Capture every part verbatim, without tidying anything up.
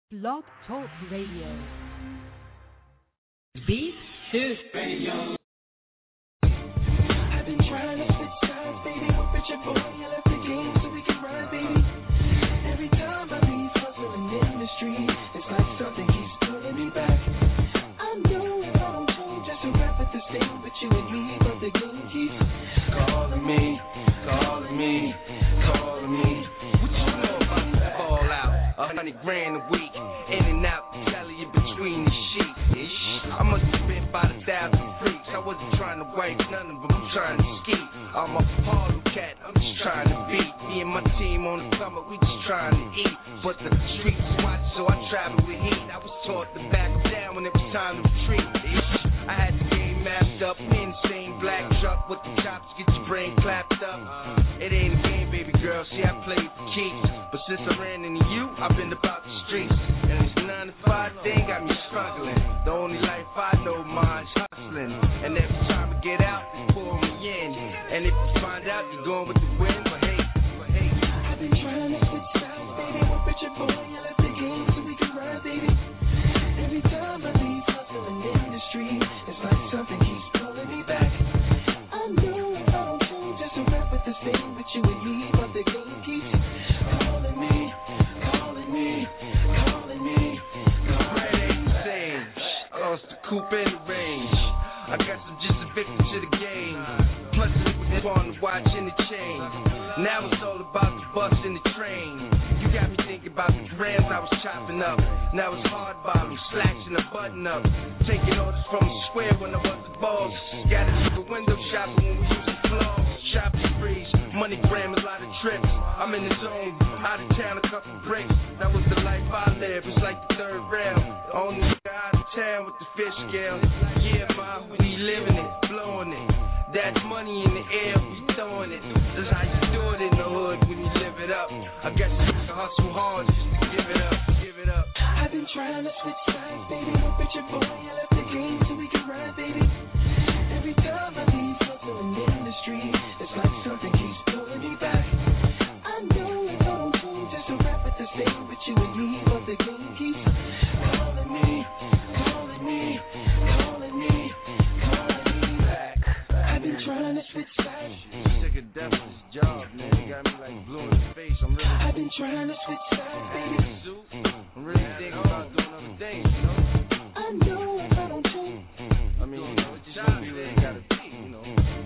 Blog Talk Radio. Beat Soup Radio. I've been trying to switch sides, baby. Hope it's your boy. I left the game so we can ride, baby. Every time I leave hustling in the street, it's like something keeps pulling me back. I know if I don't change, just a rap at the same, but you and me, but the game keeps calling me, calling me, calling me. What you know about the fall out? A hundred grand a week, in and out, tally you between the sheets. I must have been about a thousand freaks. I wasn't trying to wipe none of them, I'm trying to ski. I'm a Harlem cat, I'm just trying to beat. Me and my team on the summer, we just trying to eat. But the streets watch, so I travel with heat. I was taught to back down when it was time to retreat. I had the game mapped up, me in the same black truck with the chops, get your brain clapped up. It ain't a game, baby girl, see I played for keeps. But since I ran into you, I've been about the streets. And this nine to five thing got me struggling. The only life I know mine's hustling. And every time I get out, they pull me in. And if you find out, you're going with the wind. But hey, but hey, I've been trying to switch sides, baby. Hope it's your boy. I left the game so we can ride, baby. Every time I leave hustling in the street, it's like something keeps pulling me back. I know if I don't change, just a rap with the same, but you and me, but the game keeps calling me, calling me, calling me, calling me. saying, I lost the coupe in the range. I got some just a victim to the game. Plus it was on the watch and the chain. Now it's all about the bus and the train. You got me thinking about the grams I was chopping up. Now it's hard bottom, slacks and a button up. Taking orders from the square when I was the boss. Got to leave a window shopping when we used to floss. Shopping freeze, money gram, a lot of trips. I'm in the zone, out of town, a couple bricks. That was the life I lived, it's like the third rail. Only out of town with the fish scale. Yeah, ma, we living it, blowing it. That's money in the air, we throwing it. That's how you do it in the hood when you live it up. I guess you can hustle hard just to give it up, give it up. I've been trying to switch sides, baby. Hope it's your boy. I left the game so we can ride, baby. Every time I leave hustling in the street, it's like something keeps pulling me back. I know if I don't change, just a rap at the same, but you and me, but the game keeps calling me, calling me, calling me, calling me back. I've been trying to switch sides. Sick of death with this job, man. It got me like blue in the face. I'm really I've been trying to switch sides, baby. suit. I'm really thinking about doing other things, you know? I know if I don't change. I mean, you know, it just don't be where it gotta be, you know?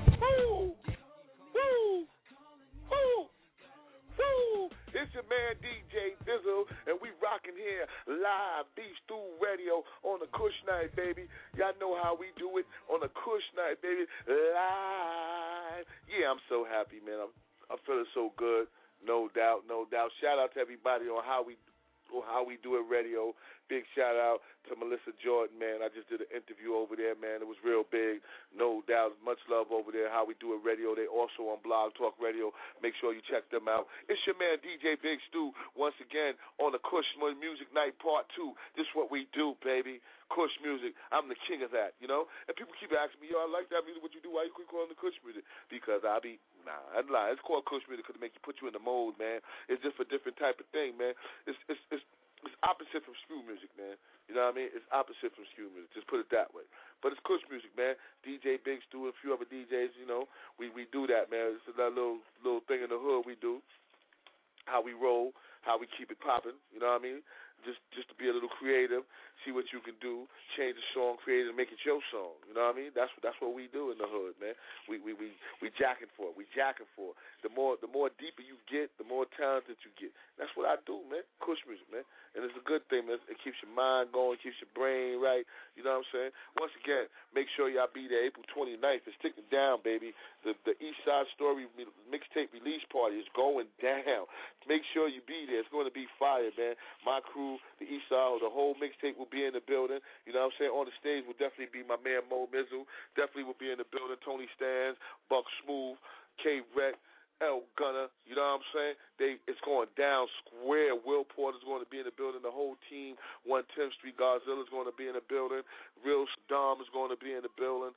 It's your man D J Dizzle, and we rocking here live, Beef Stew Radio on the Kush Night, baby. Y'all know how we do it on the Kush Night, baby, live. Yeah, I'm so happy, man. I'm I'm feeling so good, no doubt, no doubt. Shout out to everybody on how we on how we do it radio. Big shout out to Melissa Jordan, man. I just did an interview over there, man. It was real big, no doubt. Much love over there, How We Do It Radio. They also on Blog Talk Radio. Make sure you check them out. It's your man, D J Big Stew, once again on the Kush Music Night Part two. This is what we do, baby. Kush music. I'm the king of that, you know? And people keep asking me, yo, I like that music. What you do? Why you keep calling it Kush music? Because I be, nah, I'd lie. It's called Kush music because it make you put you in the mode, man. It's just a different type of thing, man. It's, it's, it's, it's opposite from screw music, man. You know what I mean? It's opposite from screw music. Just put it that way. But it's Kush music, man. D J Big Stew and a few other D Js, you know, we, we do that, man. It's that little little thing in the hood we do. How we roll, how we keep it popping, you know what I mean? Just just to be a little creative, see what you can do, change the song, create it, and make it your song. You know what I mean? That's that's what we do in the hood, man. We we we we jacking for it. We jacking for it. The more the more deeper you get, the more talented you get. That's what I do, man. Kush music, man. And it's a good thing, man. It keeps your mind going, keeps your brain right. You know what I'm saying? Once again, make sure y'all be there April twenty-ninth. It's sticking down, baby. The the East Side Story mixtape release party is going down. Make sure you be there. It's going to be fire, man. My crew, the East Side, the whole mixtape will be in the building. You know what I'm saying? On the stage will definitely be my man Mo Mizzle. Definitely will be in the building. Tony Stans, Buck Smooth, K Rec, L Gunner. You know what I'm saying? They it's going down square. Will Porter's going to be in the building. The whole team. one tenth Street Godzilla is going to be in the building. Real Saddam is going to be in the building.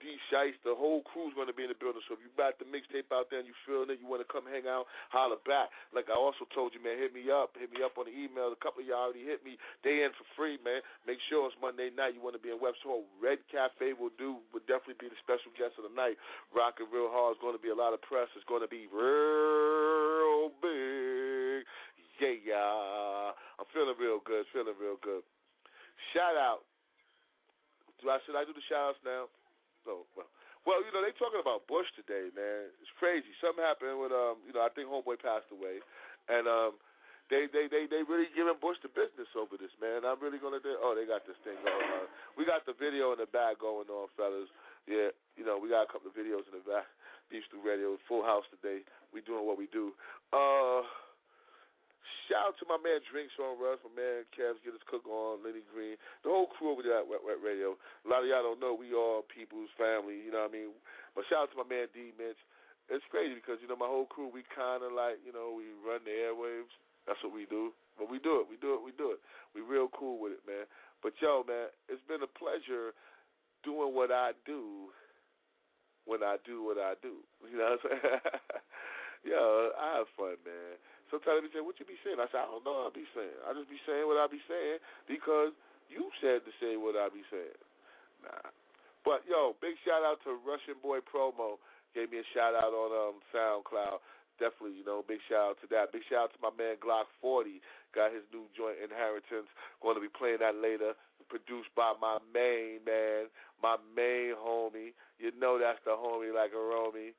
D Shice, the whole crew's going to be in the building. So if you got the mixtape out there and you feeling it, you want to come hang out, holler back. Like I also told you, man, hit me up. Hit me up on the email. A couple of y'all already hit me. They in for free, man. Make sure it's Monday night. You want to be in Webster Hall. Red Cafe will do, would definitely be the special guest of the night. Rockin' real hard. It's going to be a lot of press. It's going to be real big. Yeah, yeah. I'm feeling real good. Feeling real good. Shout out. Do I, should I do the shout outs now? No, well, well, you know, they talking about Bush today, man. It's crazy. Something happened with, um, you know, I think Homeboy passed away, and um, they, they, they, they really giving Bush the business over this, man. I'm really gonna do. Oh, they got this thing going on. We got the video in the back going on, fellas. Yeah, you know, we got a couple of videos in the back. Beef Stew Radio, full house today. We doing what we do. Uh. Shout out to my man Drinks on Russ, my man Kev's Get His Cook on, Lenny Green, the whole crew over there at Wet Wet Radio. A lot of y'all don't know we all people's family, you know what I mean? But shout out to my man D Mitch. It's crazy because, you know, my whole crew, we kind of like, you know, we run the airwaves. That's what we do. But we do it, we do it, we do it. We real cool with it, man. But, yo, man, it's been a pleasure doing what I do when I do what I do. You know what I'm saying? Yo, I have fun, man. Sometimes they say, what you be saying? I say, I don't know what I be saying. I just be saying what I be saying because you said to say what I be saying. Nah. But, yo, big shout-out to Russian Boy Promo. Gave me a shout-out on um, SoundCloud. Definitely, you know, big shout-out to that. Big shout-out to my man Glock forty. Got his new joint, Inheritance. Going to be playing that later. Produced by my main man, my main homie. You know that's the homie like a Romy.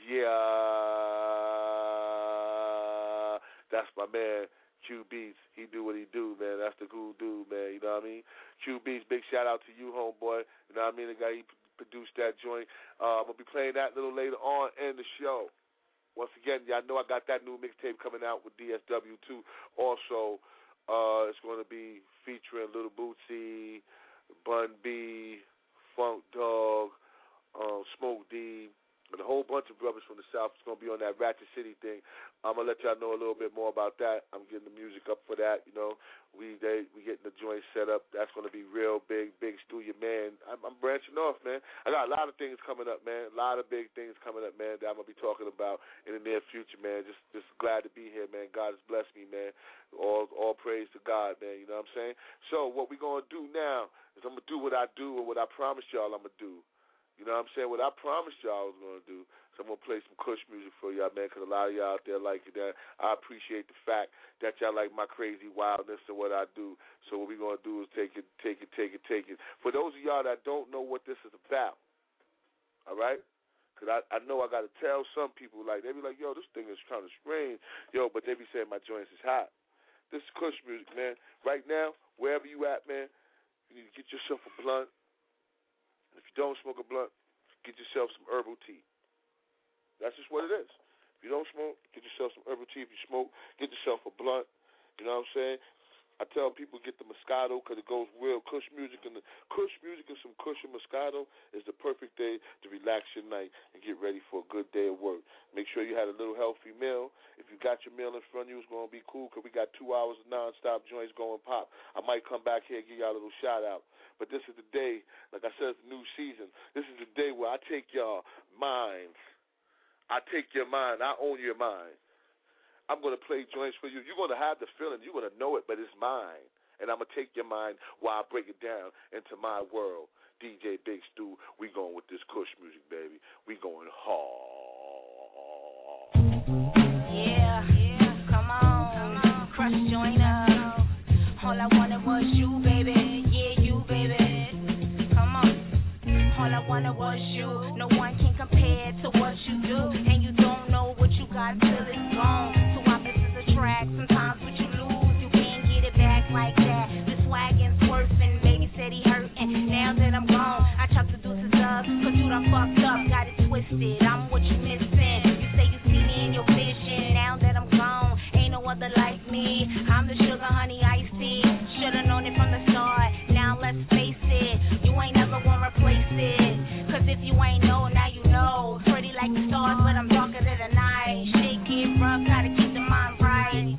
Yeah. That's my man, Q Beats. He do what he do, man. That's the cool dude, man. You know what I mean? Q Beats, big shout out to you, homeboy. You know what I mean? The guy, he produced that joint. Uh, I'm going to be playing that a little later on in the show. Once again, y'all know I got that new mixtape coming out with D S W too. Also, uh, it's going to be featuring Little Bootsy, Bun B, Funk Dog, uh, Smoke D, and a whole bunch of brothers from the South. It's going to be on that Ratchet City thing. I'm going to let y'all know a little bit more about that. I'm getting the music up for that, you know. We they we getting the joint set up. That's going to be real big, big Stew, your man. I'm, I'm branching off, man. I got a lot of things coming up, man. A lot of big things coming up, man, that I'm going to be talking about in the near future, man. Just just glad to be here, man. God has blessed me, man. All all praise to God, man. You know what I'm saying? So what we're going to do now is I'm going to do what I do and what I promised y'all I'm going to do. You know what I'm saying? What I promised y'all I was going to do. So I'm going to play some Kush music for y'all, man, because a lot of y'all out there like it. That I appreciate the fact that y'all like my crazy wildness and what I do. So what we're going to do is take it, take it, take it, take it. For those of y'all that don't know what this is about, all right? Because I, I know I got to tell some people, like, they be like, yo, this thing is kind of strange. Yo, but they be saying my joints is hot. This is Kush music, man. Right now, wherever you at, man, you need to get yourself a blunt. If you don't smoke a blunt, get yourself some herbal tea. That's just what it is. If you don't smoke, get yourself some herbal tea. If you smoke, get yourself a blunt. You know what I'm saying? I tell people get the Moscato because it goes real. Kush music and the Kush music and some Kush and Moscato is the perfect day to relax your night and get ready for a good day of work. Make sure you had a little healthy meal. If you got your meal in front of you, it's going to be cool because we got two hours of nonstop joints going pop. I might come back here and give y'all a little shout out. But this is the day, like I said, it's a new season. This is the day where I take y'all minds. I take your mind. I own your mind. I'm going to play joints for you. You're going to have the feeling. You're going to know it, but it's mine. And I'm going to take your mind while I break it down into my world. D J Big Stew, we going with this Kush music, baby. We going hard. Yeah, yeah. Come on. Come on. Crush, join up. All I wanted was you, baby. Yeah, you, baby. Come on. All I wanted was you. No one can compare to what you do. And you don't know what you got till it's gone. Sometimes what you lose, you can't get it back like that. The swaggin' swerving, baby said he hurtin'. Now that I'm gone, I chuck the deuces up, cause you done fucked up, got it twisted. I'm what you missing. You say you see me in your vision. Now that I'm gone, ain't no other like me. I'm the sugar, honey, iced tea. Should've known it from the start. Now let's face it, you ain't never gonna replace it. Cause if you ain't know, now you know. Pretty like the stars, but I'm darker than the night. Shit get rough, gotta keep the mind right.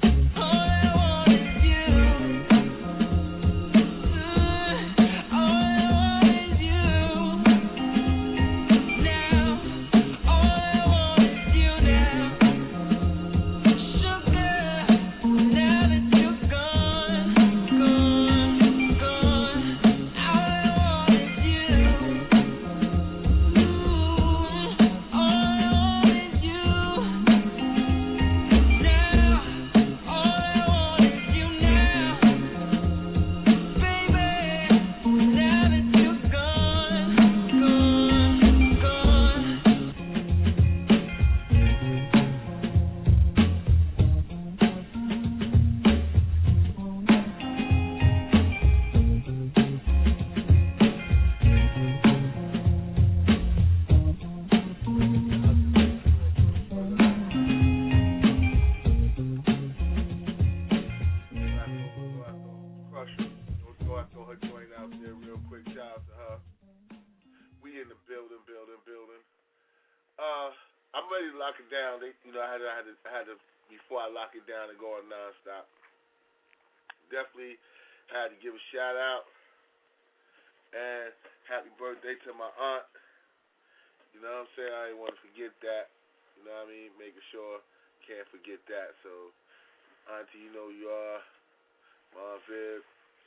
I throw her joint out there real quick. Shout out to her. We in the building, building, building. Uh, I'm ready to lock it down. They, you know, I had, to, I had to, I had to before I lock it down and go on nonstop. Definitely had to give a shout out and happy birthday to my aunt. You know what I'm saying? I didn't want to forget that. You know what I mean? Making sure can't forget that. So, auntie, you know who you are. Mom Viv.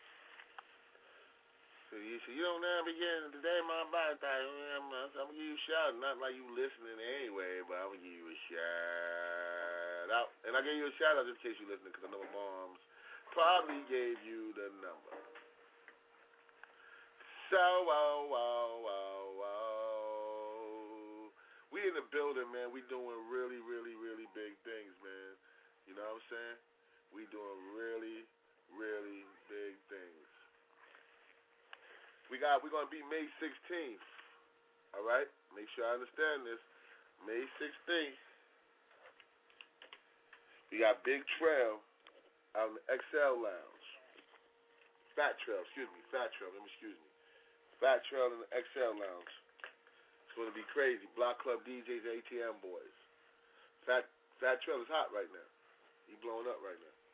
So you say, you don't know begin today, my birthday. I'm, I'm going to give you a shout. Not like you listening anyway, but I'm going to give you a shout out. And I gave you a shout out just in case you're listening because I know my mom's probably gave you the number. So, oh, oh, oh, oh. We in the building, man. We doing really, really, really big things, man. You know what I'm saying? We doing really, really big things. We got, we're going to be May sixteenth. All right? Make sure I understand this. May sixteenth. We got Big Trail out in the X L Lounge. Fat Trail, excuse me. Fat Trail, let me excuse me. Fat Trail in the X L Lounge. It's going to be crazy. Block Club D Js, A T M boys. Fat Fat Trail is hot right now. He blowing up right now.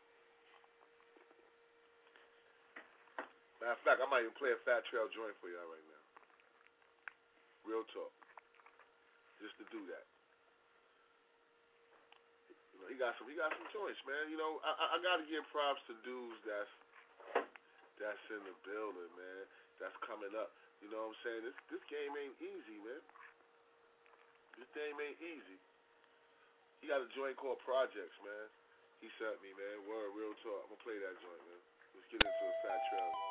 Matter of fact, I might even play a Fat Trail joint for y'all right now. Real talk. Just to do that. You know, he got some. He got some joints, man. You know, I, I got to give props to dudes that's that's in the building, man. That's coming up. You know what I'm saying? This this game ain't easy, man. This game ain't easy. He got a joint called Projects, man. He sent me, man. Word, real talk. I'm gonna play that joint, man. Let's get into a Fat Trail, man.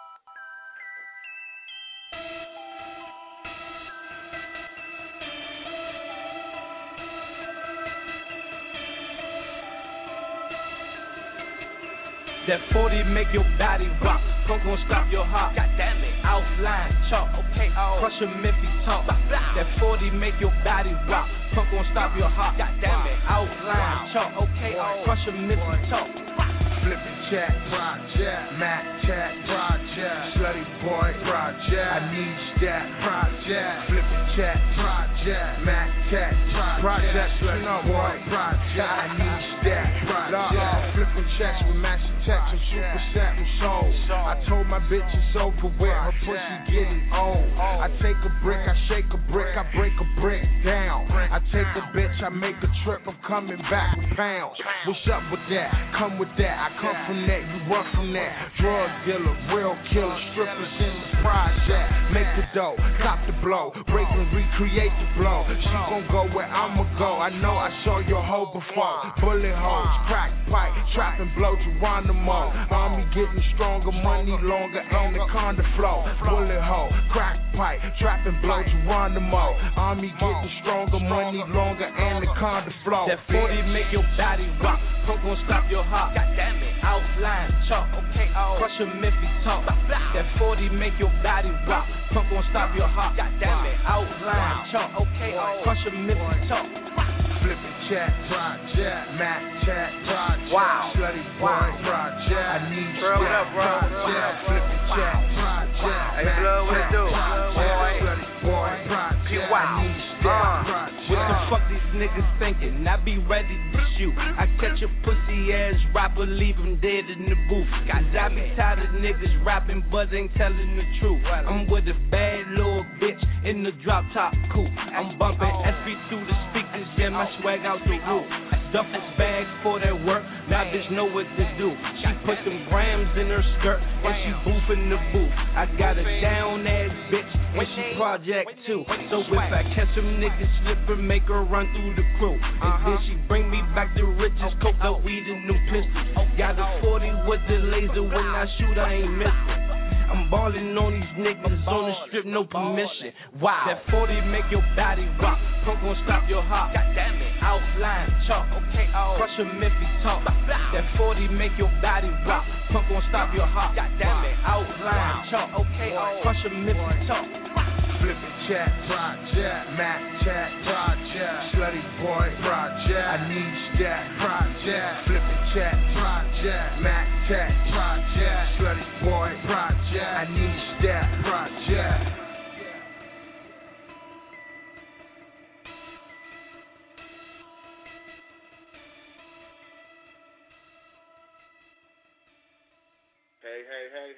That forty make your body rock. Punk gon' stop your heart. God damn it. Outline, chalk. Okay, oh. Crush a Memphis talk. That forty make your body rock. Punk gon' stop your heart. God damn it. Outline, chalk. Okay, oh. Crush a Memphis talk. Flippin' chat, project, Mac chat, project, slutty boy, project, I need that, project, flippin' chat, project, Mac chat, project, slutty boy, project, I need that, project, flippin' checks with Master Text and Super Set and Soul. I told my bitch it's over with, her pussy getting old. I take a brick, I shake a brick, I break a brick down. I take a bitch, I make a trip, I'm coming back with pounds. What's up with that? Come with that. I come from that, you run from that. Drug dealer, real killer, strippers in the project. Make the dough, cop the blow, break and recreate the blow. She gon' go where I'ma go. I know I saw your hoe before. Bullet holes, crack pipe, trap and blow Geronimo. Army getting stronger, money longer, anaconda flow. Bullet hole, crack pipe, trap and blow Geronimo. Army getting stronger, money longer, anaconda flow. That forty make your body rock. Punk gon' stop your heart. God damn it. Outline, chalk, okay, oh. Crush a Memphis talk. That forty make your body rock. Punk gon' stop your heart. God damn it. Outline, chalk, okay, oh. Crush a Memphis talk. Flippin' chat, project, Mac chat, project, wow. Slutty boy, wow. Project, I need bro, what up, bro? Project, flippin' chat, project, hey, blood, what it do? Slutty boy, project, I need that, project. What the fuck these niggas thinking? I be ready to shoot. I catch a pussy ass rapper, leave him dead in the booth. Cause I be tired of niggas rapping, but ain't telling the truth. I'm with a bad little bitch in the drop top coupe. I'm bumping S B through the speakers, yeah, my swag out the roof. Duffel bags for that work, now bitch know what to do. She put them grams in her skirt, and she boofing the booth. I got a down ass bitch, and she project too. So if I catch some niggas slipping, make her run through the crew. And then she bring me back the riches, coke the weed and them pistols. Got a forty with the laser, when I shoot I ain't missing. I'm ballin' on these niggas on the strip, no permission. Wow. That forty make your body rock. Punk gon' stop your heart. God damn it. Outline, chalk, okay, oh. Crush a Memphis talk. That forty make your body rock. Punk gon' stop your heart. God damn it. Outline, chalk, okay, oh. Crush a Memphis talk. Flippin' chat, project, Mac chat, project, slutty boy, project, I need that, project, flippin' chat, project, Mac chat, project, slutty boy, project.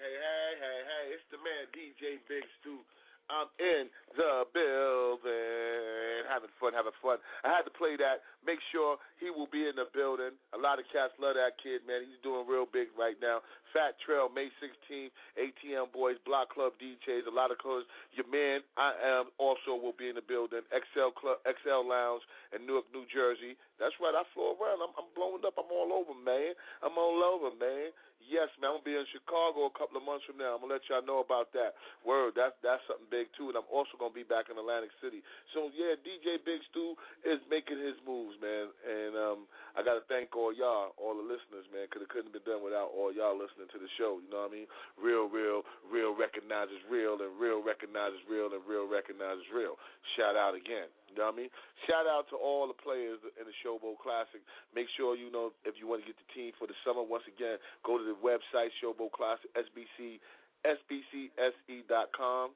hey, hey, hey, hey. It's the man, D J Big Stu. I'm in the building. Having fun, having fun. I had to play that. Make sure he will be in the building. A lot of cats love that kid, man. He's doing real big right now. Fat Trail, May sixteenth, A T M Boys, Block Club D Js, a lot of colors. Your man, I am, also will be in the building. X L Club, X L Lounge in Newark, New Jersey. That's right, I flew around. I'm, I'm blowing up. I'm all over, man. I'm all over, man. Yes, man, I'm going to be in Chicago a couple of months from now. I'm going to let y'all know about that. Word, that's, that's something big, too. And I'm also going to be back in Atlantic City. So, yeah, D J Big Stu is making his moves, man. And um, I got to thank all y'all, all the listeners, man, because it couldn't have been done without all y'all listening to the show. You know what I mean? Real, real, real recognizes real, and real recognizes real, and real recognizes real. Shout out again. You know what I mean? Shout out to all the players in the Showboat Classic. Make sure, you know, if you want to get the team for the summer, once again, go to the website, Showboat Classic, S B C, S B C S E dot com,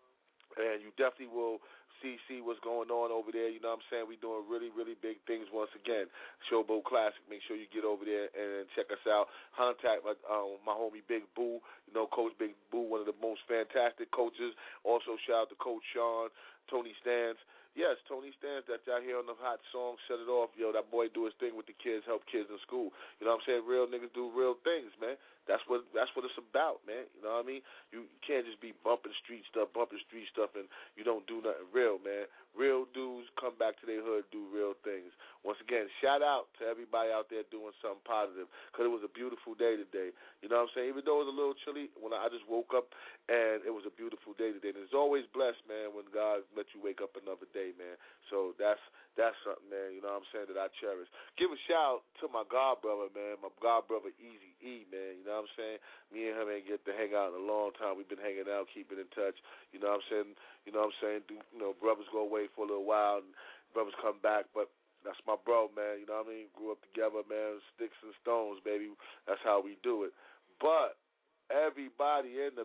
and you definitely will see see what's going on over there. You know what I'm saying? We're doing really, really big things once again. Showboat Classic. Make sure you get over there and check us out. Contact my, um, my homie Big Boo, you know, Coach Big Boo, one of the most fantastic coaches. Also, shout out to Coach Sean, Tony Stans. Yes, Tony Stans, that y'all hear on the hot song, Shut It Off. Yo, that boy do his thing with the kids, help kids in school. You know what I'm saying? Real niggas do real things, man. That's what that's what it's about, man. You know what I mean? You, you can't just be bumping street stuff, bumping street stuff, and you don't do nothing real, man. Real dudes come back to their hood, do real things. Once again, shout out to everybody out there doing something positive, because it was a beautiful day today. You know what I'm saying? Even though it was a little chilly, when I just woke up, and it was a beautiful day today. And it's always blessed, man, when God lets you wake up another day, man. So that's that's something, man, you know what I'm saying, that I cherish. Give a shout to my god brother, man, my god brother Easy E, man, you know what I'm saying? Me and him ain't get to hang out in a long time. We've been hanging out, keeping in touch, you know what I'm saying? You know what I'm saying? Do, you know, brothers go away for a little while, and brothers come back, but that's my bro, man, you know what I mean? Grew up together, man, sticks and stones, baby. That's how we do it. But everybody in the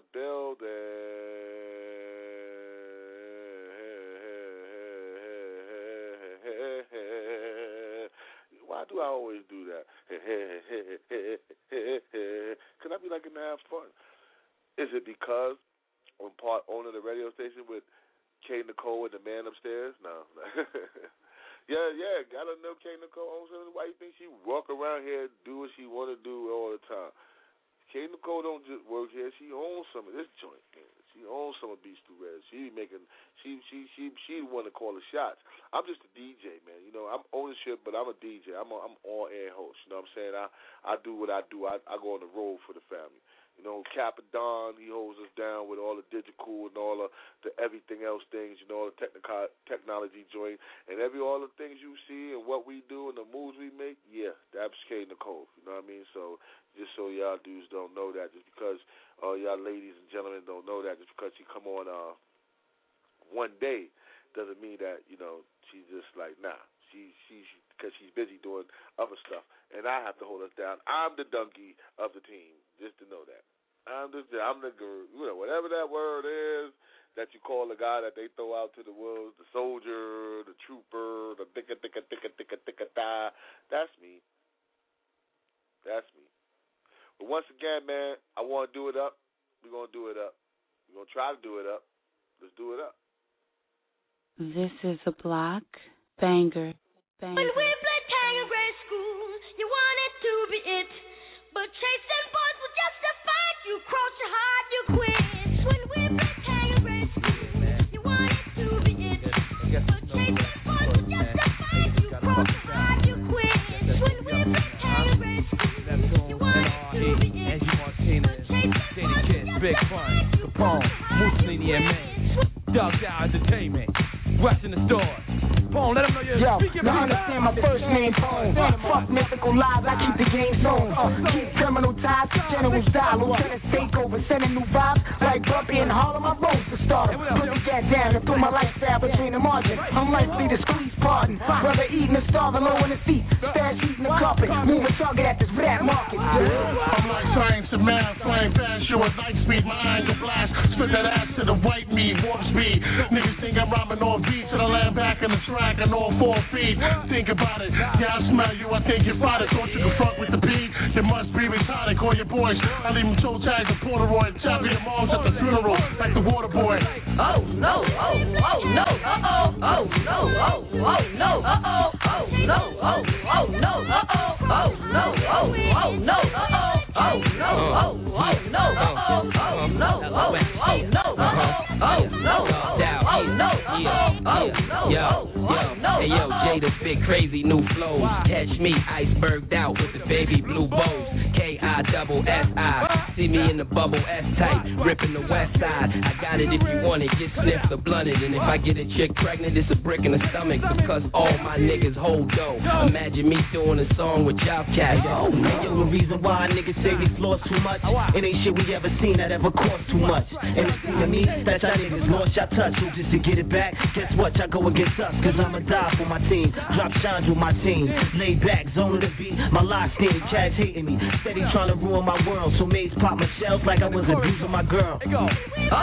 building, why do I always do that? Can I be like in have fun? Is it because I'm part owner of the radio station with K. Nicole and the man upstairs? No. yeah, yeah, gotta know K. Nicole owns something. Why you think she walk around here and do what she want to do all the time? K. Nicole don't just work here. She owns some of this joint, man. She owns some of Beast Through Red. She be making, she, she, she, she the one to call the shots. I'm just a D J, man. You know, I'm ownership, but I'm a D J. I'm a, I'm all air host. You know what I'm saying? I, I do what I do. I, I go on the road for the family. You know, Capadon, he holds us down with all the digital and all the, the everything else things, you know, all the technical technology joint, and every all the things you see and what we do and the moves we make, yeah, that's K. Nicole. You know what I mean? So just so y'all dudes don't know that, just because uh, y'all ladies and gentlemen don't know that, just because she come on uh, one day doesn't mean that, you know, she's just like, nah. She, she, because she's busy doing other stuff, and I have to hold us down. I'm the donkey of the team, just to know that. I'm the, I'm the guru, you know, whatever that word is that you call the guy that they throw out to the wolves, the soldier, the trooper, the dicka, dicka, dicka, dicka, dicka, da. That's me. That's me. But once again, man, I want to do it up. We're going to do it up. We're going to try to do it up. Let's do it up. This is a block banger. banger. When we played Tiger Grade School, you wanted to be it. But chasing boys will justify you. Cross your heart, you quit. When we played Tiger Grade School, you wanted to be it. But chasing boys will justify you. Cross your heart, you quit. When we played Tiger Grade School, you wanted to be it. But chasing boys will justify Big Fun, Capone, Mussolini and Maine, Dog Down Entertainment, Western the Store. Pone, let them know you're Yo, now understand my first name, Pone. Fuck mythical lies, I keep the game zone. Uh, keep criminal ties, general style, lieutenants take over, sending new vibes like Bumpy and Harlem. I rose to start. Put the gas down and threw my lifestyle between the margins. I'm likely to squeeze pardon. Brother eating and starving low in the seat, stash eating the carpet, moving target at this rat market. I'm like science and math, flying fast, show at night speed, my eyes are blast. Spit that ass to the white meat, warp speed. Niggas think I'm rhyming on beats and I land back in the track on all four feet. Think about it. Yeah, I smell you. I think you're fine. Thought you could fuck with the beat. You must be retarded. Call your boys. I leave them toe tags and Polaroid. Tapping your moms at the funeral like the water boy. Oh no, oh, oh no, uh oh, oh no, oh, oh no, uh oh, oh no, oh, oh no, uh oh, oh no, oh, oh no, uh oh, oh no, oh, oh no, uh oh, oh no, oh, oh no, uh oh, oh no, oh no, oh no, yo, yo, hey yo, Jada spit crazy new flows. Catch me iceberged out with the baby blue bows. K I double S I. See me in the bubble S type, ripping the west side. I got it if you want it, get sniffed or blunted. And if I get a chick pregnant, it's a brick in the stomach because all my niggas hold dough. Imagine me doing a song with y'all cats. Yo, yo, the reason why niggas say we floss too much, it ain't shit we ever seen that ever cost too much. And it seems to me that y'all niggas lost y'all touch. So just to get it back, guess what? Y'all go against us, cause I'ma die for my team. Drop shines with my team. Lay back, zone of the beat. My live steam, Chad's hating me. Steady trying to ruin my world. So maids pop my shells like I was abusing my girl. Oh no,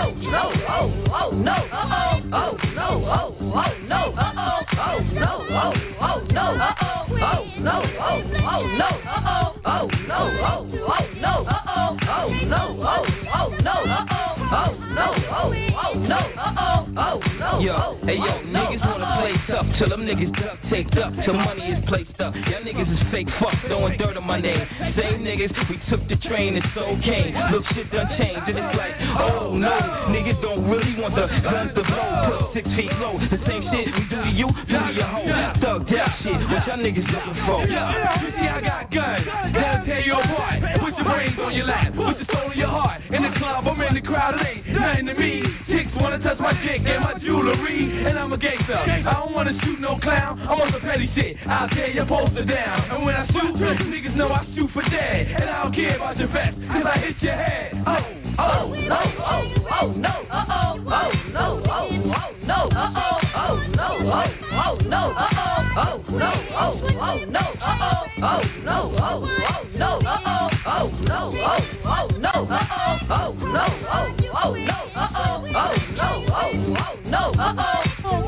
oh, oh no, uh oh, oh no, oh, oh no, uh oh, oh no, oh, oh no, uh oh, oh no, oh, oh no, uh oh, oh no, oh, oh no, uh oh, oh no, oh, oh no, uh oh, oh no, oh, oh no, uh oh, oh no. Yo, hey yo, niggas wanna play tough till them niggas duck taped up till money is placed up. Y'all niggas is fake fuck, throwing dirt on my name. Same niggas, we took the train and so came. Look, shit done changed and it's like, oh no, niggas don't really want the guns to blow. Put six feet low, the same shit we do to you, do to your hoe. Thugged out shit, what y'all niggas looking for? Yo, you see I got guns, that'll tear you apart. Put your brains on your lap, put your soul in your heart. In the club, I'm in the crowd, it ain't nothing to me. Chicks wanna touch my dick and my jewelry, and I'm a gangster. I don't wanna shoot no clown, I'm on some petty shit. I'll tear your poster down, and when I shoot, niggas know I shoot for dead. And I don't care about your vest, cause I hit your head. Oh, oh no, oh, oh no, uh oh, oh no, oh, oh no, uh oh, oh no, oh, oh no, uh oh, oh no, oh, oh no, uh oh, oh no, oh, oh no, uh oh, oh no, oh, oh no, uh oh, oh no, oh, oh no, uh oh, oh no, oh, oh no, uh oh.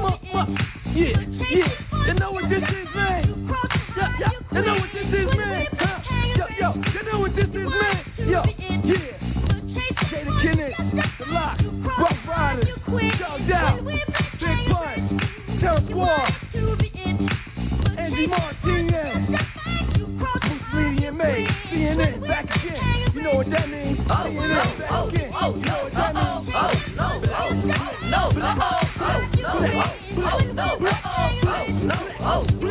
Yeah, yeah, you know what this is, man? Yeah, yeah, you know what this is, man? Huh? Yo, yo, you know what this is, man? Yo, yeah. Jada Kenneth, The Lock, Rough Riders, Dogged Out, Big Pun, Terrence Ward, Angie Martinez, Mussolini and May, C N N, back again. You know what that means? C N N, back again. You know what that means? Oh, no, oh, no, oh, oh, no, oh, oh, no, oh, oh, no, oh, oh,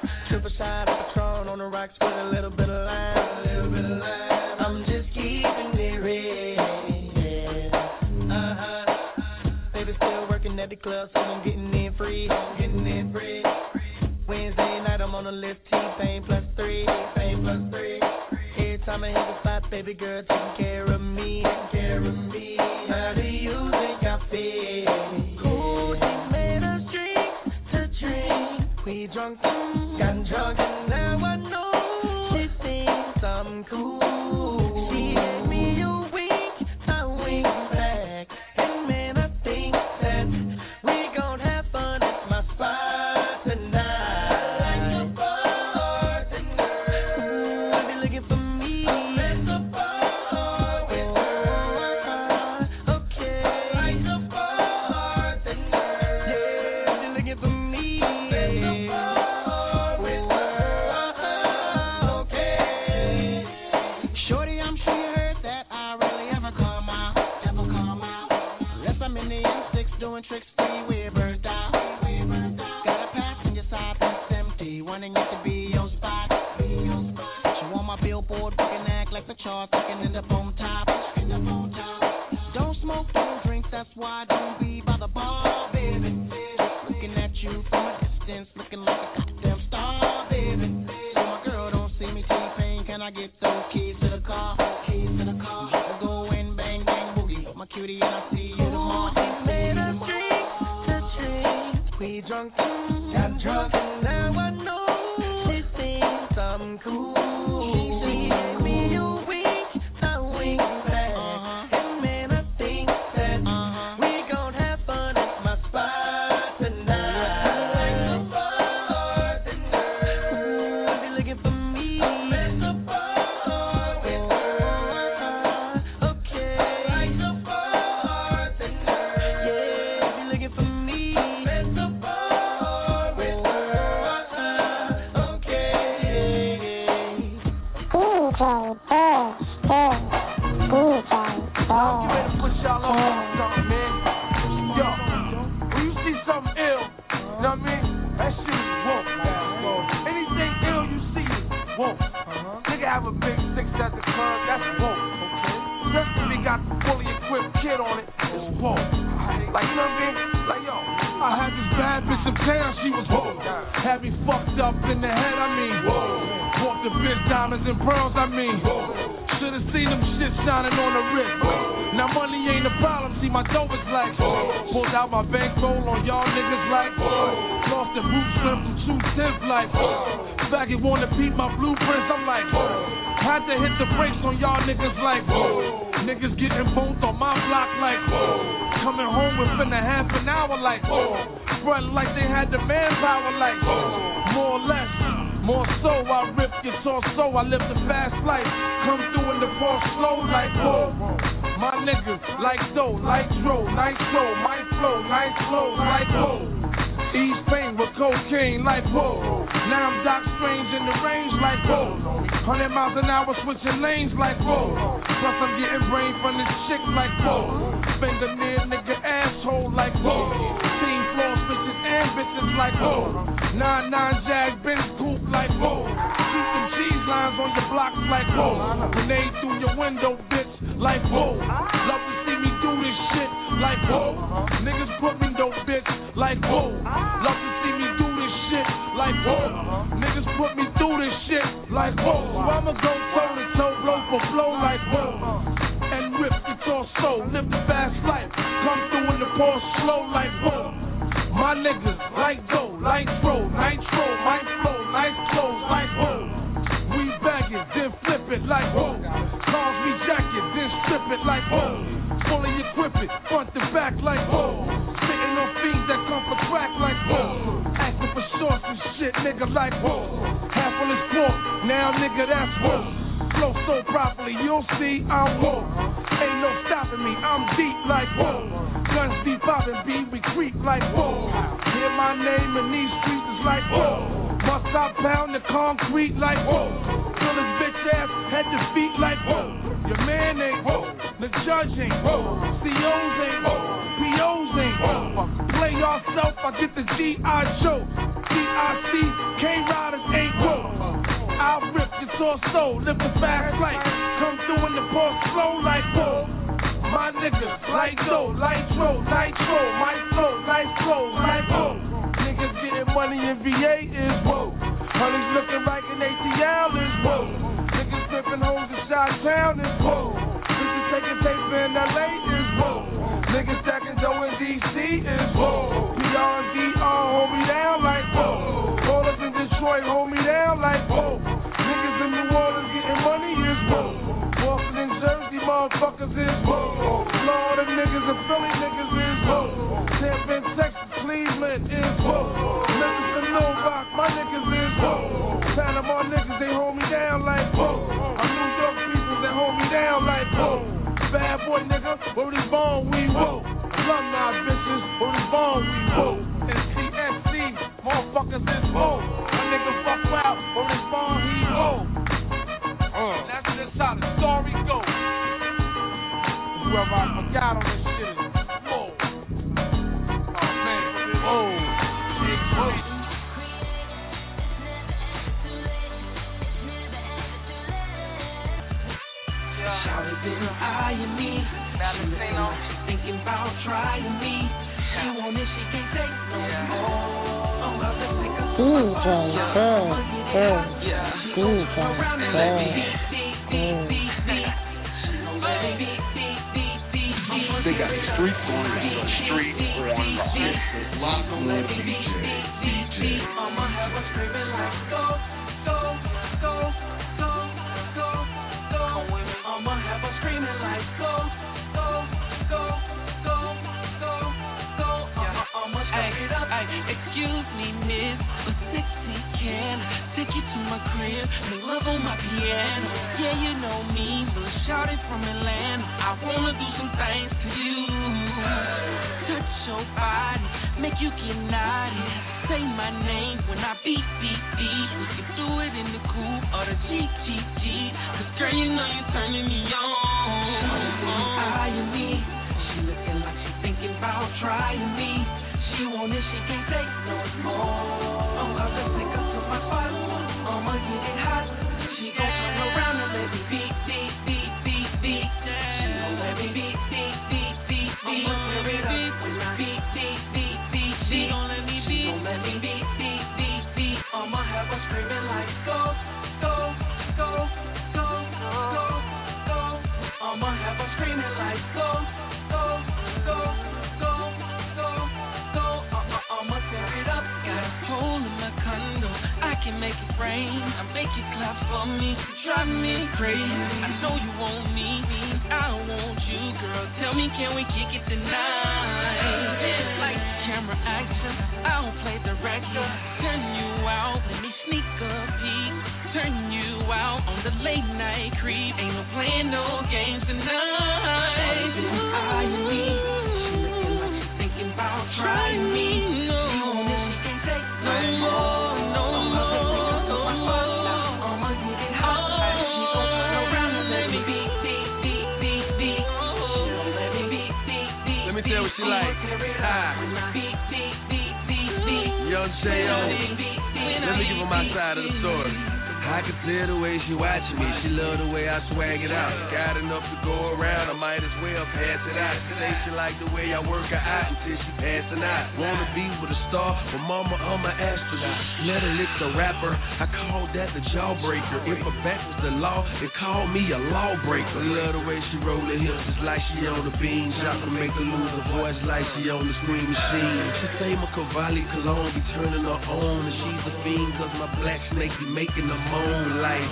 Rocks with a little bit of lime, a little bit of lime. I'm just keeping club, so I'm getting in free, getting in free. Wednesday night, I'm on the list, T-Pain plus three, T-Pain plus three. Every time I hit the spot, baby girl taking care of me, taking care of me. How do you think I feel? Ooh, she made us drink to drink. We drunk, got drunk, and now I know she thinks I'm cool. She gave me a wink, I wink back, and man, I think that we gon' have fun at my spot tonight. Tricks free, burnt out. Got a passenger side that's empty, wanting it to be your spot. She want my billboard, fucking act like the charts, I can end up on top. Don't smoke, don't drink, that's why I don't be by the bar, baby. Looking at you from a distance, looking like a goddamn star, baby. So my girl don't see me T-Pain, can I get those keys to the car? Keys to the car. I go in, bang, bang, boogie, my cutie, and I see you tomorrow. We drunk, got drunk, and now I know she thinks I'm cool. She gave me a wink, I wink back, uh-huh. And man, I think that uh-huh. we gon' have fun at my spot tonight. Like the bartender, ooh, if you're looking for me, I'm at the bar with her. Okay, like the bartender, yeah, if you're looking for me, I'm at the have a big six at the club, that's woke, okay? Especially if he got the fully equipped kid on it, it's woke. Like, you know what I mean? Like, yo, I had this bad bitch in town, she was woke. Had me fucked up in the head, I mean, woke. Bought the bitch diamonds and pearls, I mean, woke. Should've seen them shit shining on the wrist. Now money ain't a problem, see my dough is like, pulled out my bankroll on y'all niggas like, lost the boot shrimp from two tenths like, faggot wanna peep my blueprints, I'm like, had to hit the brakes on y'all niggas like, niggas getting both on my block like, coming home within a half an hour like, running like they had the manpower like, more or less, more so, I rip your torso, I live the fast life, come through in the ball slow like, whoa. My niggas like dough, like dro, nice flow, my flow, nice flow, like whoa. East Spain with cocaine, like whoa. Now I'm Doc Strange in the range, like whoa. Hundred miles an hour switching lanes, like whoa. Plus I'm getting brain from this chick, like whoa. Spend a near nigga asshole, like whoa. Team floor switches and bitches, like whoa. Nine nine Jag Benz coupe, like whoa. Shoot some cheese lines on your blocks, like whoa. Grenade through your window, bitch, like whoa. Love to see me do this shit, like whoa. Niggas put me dope, bitch, like whoa. Love to see me do this shit, like whoa. Niggas put me through this shit, like whoa. So I'ma go toe to toe, blow for blow, like whoa. And rip the torso, live the fast life. Come through in the Porsche slow, like whoa. My niggas like go, like throw, nitro, might flow, nice clothes, like whoa. We bag it, then flip it, like whoa. Cars me jacket, then strip it, like whoa. Fully equip it, front to back, like whoa. Sitting on fiends that come for crack, like whoa. Asking for shorts and shit, nigga, like whoa. Half on his pork, now nigga, that's whoa. Flow so properly, you'll see I'm whoa. Ain't no stopping me, I'm deep, like whoa. Guns deep poppin', B, we creep, like whoa. Hear my name in these streets, is like whoa. Must I pound the concrete, like whoa. Fill his bitch ass, head to feet, like whoa. Your man ain't whoa. The judge ain't whoa. C Os ain't whoa. P Os ain't whoa. Play yourself, I get the G I Joe. D I C, K-Riders ain't whoa. I'll rip your torso, live the fast life. Come through in the ball slow like whoa. my niggas, like no, nitro, nitro, my flow, nice clothes, like whoa. Niggas getting money in V A is whoa. Honey's looking like an A T L is whoa. Niggas flipping hoes in Chi-Town is whoa. Niggas taking paper in L A is whoa. Niggas stacking dough in D C is whoa. P R and D R hold me down like whoa. Rollers in Detroit hold me down like whoa. Niggas in New Orleans getting money is whoa. Walking in Jersey motherfuckers is whoa. Florida niggas and Philly niggas is whoa. Tampa, Texas, Cleveland is whoa. Memphis and New Rock, my niggas is whoa. Panama niggas, they hold me down like whoa. I'm New York people, they hold me down like whoa. Bad boy nigga, where we born, we whoa. Alumni bitches, where we born, we whoa. And C S C, motherfuckers is whoa. My nigga fuck out, where we born, he whoa. Uh. That's just how the story goes. Whoever I forgot on this shit is whoa. Oh man, whoa. Big whoa. Shawty been eyeing me. She thinking about trying me. She want it, she can't take no more. Oh, I'll just take a D J Good, good. D J Good, good. They got street on the street on the lock on the D J, D J. I'ma have her screaming like go, go, go, go, go, go. I'ma have her screaming like go, go, go, go, go, go. I'ma step it up. Excuse me, miss, but sixty can take you to my crib, make love on my piano. Yeah, you know me, little shawty from Atlanta. I wanna do some things to you. Touch your body, make you get naughty. Say my name when I beat, beat, beat. We can do it in the coupe or the G G G. Cause girl, you know you're turning me on. Eyeing me, she looking like she thinking about trying me. She want it, she can't take no more. Oh, I'll just take her to my spot. I'ma get it hot. She gon' turn around and let me beat, beat, beat, beat, beat. She gon' let me beat, beat, beat, beat, beat. I'ma tear it up when I beat, beat, beat, beat, beat. She gon' let me beat, she gon' let me beat, beat, beat, beat. I'ma have her screaming like go, go, go, go, go, go. I'ma have her screaming like go, go, go, go, go, go. I'ma tear it up. Got a hole in my condo, I can make it rain. I make you clap for me, drive me crazy. I know you want me, I want you, girl. Tell me, can we kick it tonight? It's like camera action, I don't play director. Turn you out, let me sneak a peek. Turn you out on the late night creep. Ain't no playing no games tonight. Eyeing me, she looking like she thinking about trying me. She want it, she can't take no more, no more. I'ma get it hot. She gon' turn around and let me beat, beat, beat, beat, beat. She gon' let me beat, beat, beat. Let me tell you what she like. Ah. Beat, beat, beat, beat, beat. Young J O. Let me give her my side of the story. I can tell the way she watching me. She love the way I swag it out. Got enough to go around, I might as well pass it out. She say she like the way I work her out until she passing out. Wanna be with a star, but mama, I'm an astronaut. Let her lick the rapper, I call that the jawbreaker. If her back was the law, they call me a lawbreaker. Love the way she roll her hips, just like she on the bean. Shot to make her lose her voice like she on the screen machine. She say my Cavalli cologne be turning her on, and she's a fiend cause my black snake be making her moan. Like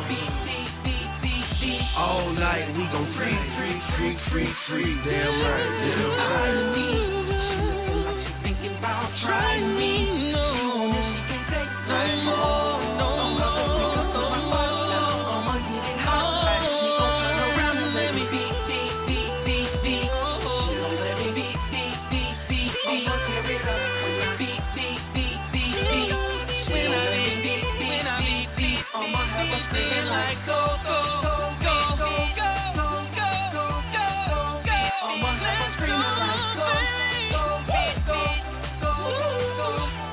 all night we gon' free, free, free, free, free. Damn right, damn right. She looking like she thinking about trying me. No, she want it, she can't take no more, no more. I'ma get it hot. She gon' turn around and let me beat, beat, beat, beat, beat. She gon' let me beat, beat, beat, beat, beat. I'ma tear it up when I beat, beat, beat, beat, beat. When I beat, beat, beat, beat, beat. I'ma have her screaming like go, go, go, go, go, go, go, go, go, go. I'ma have her screaming like go, go, go, go, go, go.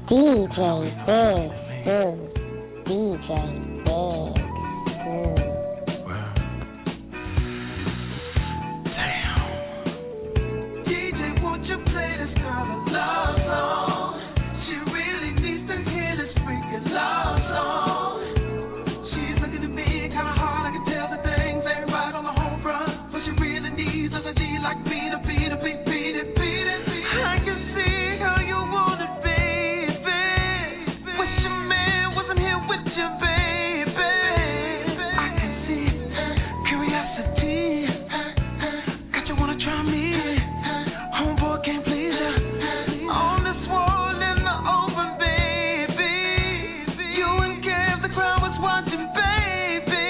D J Big, mm. D J Big, mm. D J, won't you play this kind of love song? She really needs to hear this freaking love song. She's looking at me kinda hard, I can tell the things ain't right on the home front. But she really needs us a D like me to beat it, beat, beat it, beat it. I can see how you want it, baby. Wish your man wasn't here with you, baby. I can see curiosity. Got you wanna try me. Homeboy can't please ya. On this wall in the open, baby. You and Kev, the crowd was watching, baby.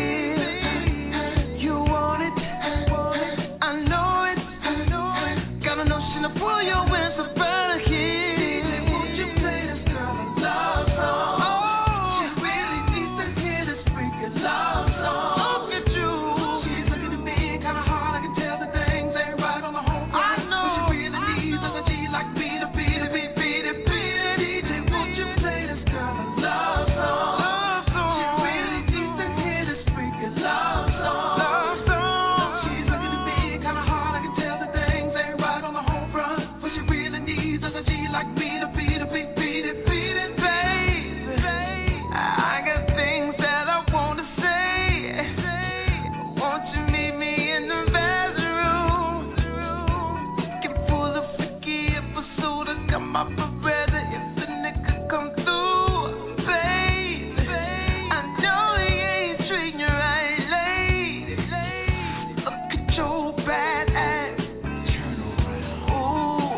You want it, I know it. Got a notion to pull your wings up out of here. Won't you play this girl a love song? Oh, she really needs to hear this freaking love song. Look at you. She's looking at me kinda hard, I can tell the things ain't right on the home front. I know. But she really needs us a D like me to beat it, beat, beat it, beat it. D J, won't you play this girl a love song? Love song. She really needs to hear this freaking love song. Love song. She's looking at me kinda hard, I can tell the things ain't right on the home front. But she really needs us a G like me to beat it, beat, beat it, beat it, baby. I got things that I wanna say. Won't you meet me in the bathroom? Can pull the freaky episode and come up a brother if the nigga come through, baby. I know he ain't treating you right, lady. Look at your bad ass. Ooh, ooh,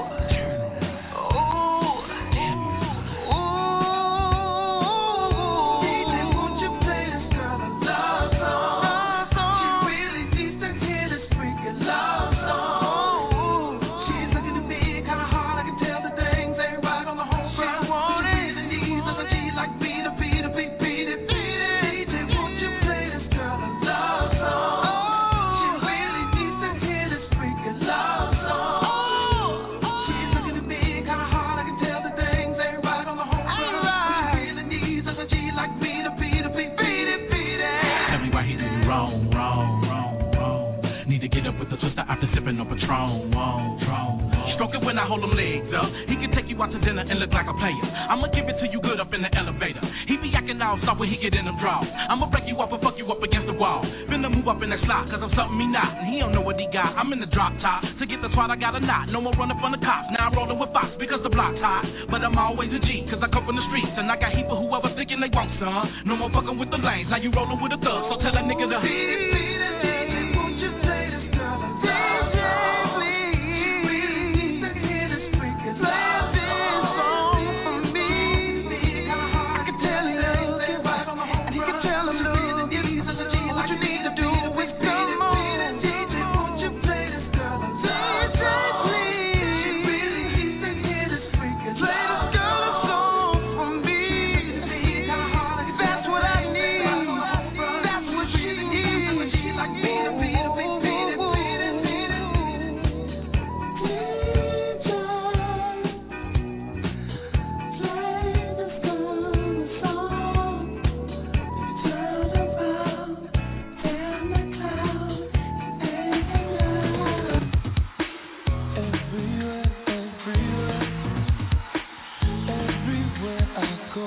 ooh. D J, won't you play this girl a love song? She really needs to hear this freaking love song. She's looking at me kinda hard, I can tell the things ain't right on the home front. She really needs us a G like me to beat it, beat, beat it, beat it. D J, won't you play this girl a love song? She really needs to hear this freaking love song. She's looking at me kinda hard, I can tell the things ain't right on the home front. But she really needs us a G like me to beat it, beat, beat it, beat it. Tell me why he do you wrong, wrong, wrong, wrong. Need to get up with the twister after sipping on Patron, wrong, wrong. Stroke it when I hold them legs up. He can take you out to dinner and look like a player. I'ma give it to you good up in the elevator. He be acting all soft when he get in them draws. I'ma break you up and fuck you up against the wall. Finna move up in that slot, cause I'm something he not. And he don't know what he got. I'm in the drop top. To get the twat, I got a knot. No more running from the cops. Now I'm rolling with Fox because the block's hot. But I'm always a G, cause I come from the streets. And I got heap of whoever thinking they want some. No more fucking with the lanes. Now you rolling with a thug. So tell that nigga to beat it, beat it, beat it. Won't you play this girl a love song? Really needs to hear this freaking love song for me. I can tell him, and he can tell him, look, what you need to do is come on. D J, won't you play this girl a love song? She really needs to hear this freaking love song for me. That's what I need. That's what she needs. Like me to beat it, beat it, beat it, beat it, beat it. Play this girl a song. Turn around, down the cloud, and everywhere, everywhere, everywhere I go,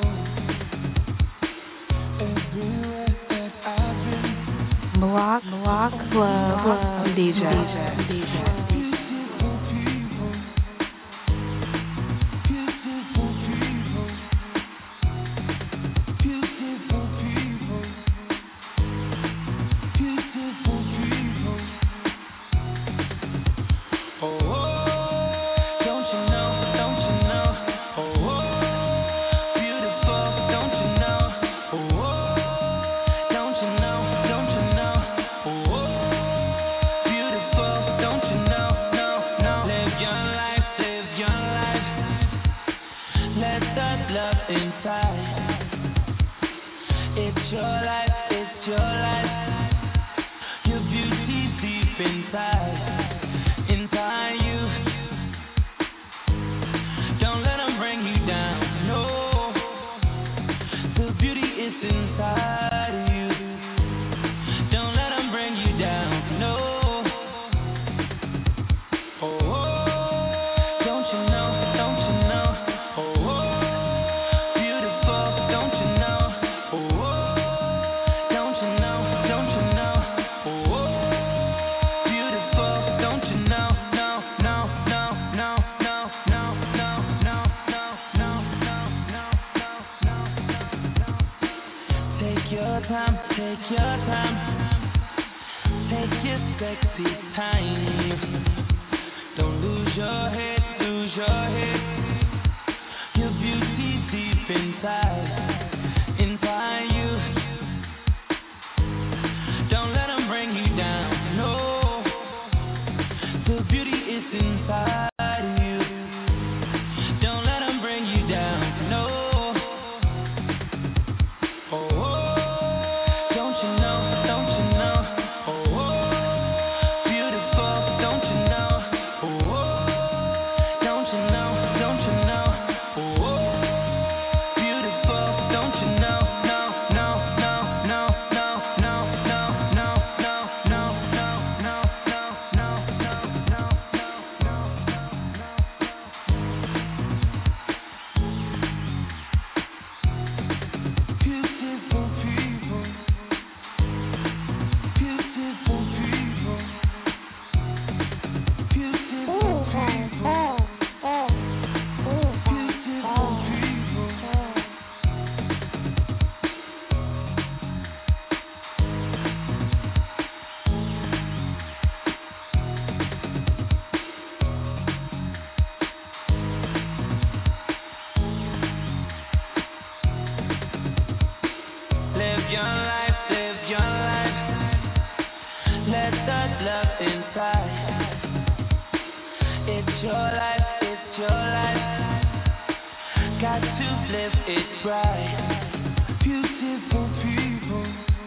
everywhere that I've been. Block, block, club, club, D J, D J. Beautiful people, beautiful people, beautiful people, beautiful people. Oh, oh, don't you know, don't you know? Oh, oh, beautiful, don't you know? Oh, oh, don't you know, don't you know? Oh, oh, beautiful, don't you know? No, no. Live your life, live your life. Let the love inside. It's your life, it's your life. Your beauty's deep inside, inside you. Don't let them bring you down. inside, inside you. Don't let them bring you down, no. The beauty is inside you. Don't let them bring you down, no. Oh, oh. Don't you know, don't you know? Oh, oh. Beautiful, don't you know? Oh, oh. Don't you know, don't you know? Oh, oh. Beautiful, don't you know? No, no, no, no, no, no, no, no, no, no, no, no, no, no, no, Beautiful people, beautiful people, beautiful people, beautiful Live your life, live your life. Let the love inside. It's your life, it's your life. Got to live it right. Beautiful people.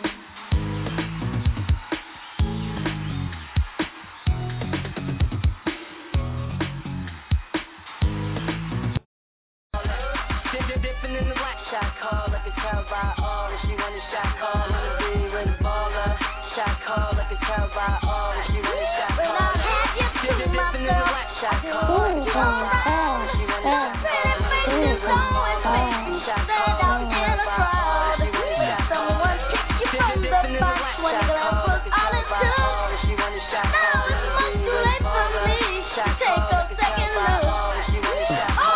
Dipping in the black shot call, I can tell by all that she want a shot call. Wanna be with a baller. Shot call, I can tell by all that she want a shot call. Dipping in the black shot call, I can tell by all that she want a shot call. Shot call, I can tell by all that she want a shot call. Dipping in the black shot call, I can tell by all that she want a shot call. Wanna be with a baller. Shot call, I can tell by all that she want a shot call.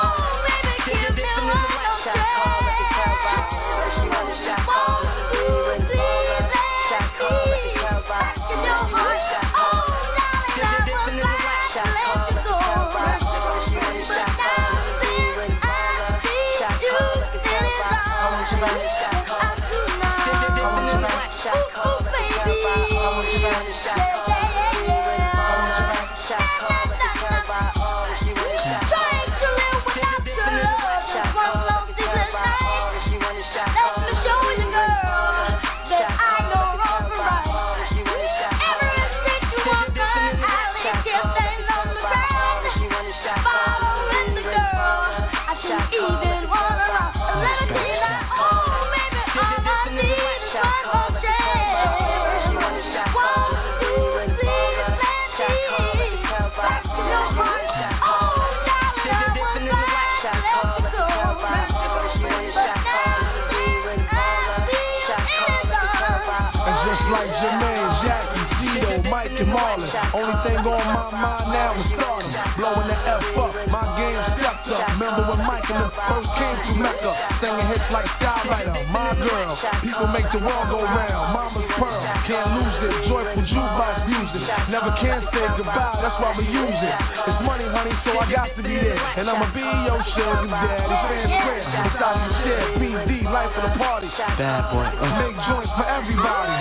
Only thing on my mind now is stardom. Blowing the F up, my game stepped up. Remember when Mike and them first came to Mecca, singing hits like Starlighter, My Girl. People make the world go round. Mama's Pearl, can't lose it. Joyful jukebox music, never can say goodbye. That's why we use it. It's money, honey, so I got to be there. And I'ma be your sugar daddy. Fans square, beside you share. P D, life of the party. Bad boy. Uh. Make joints for everybody.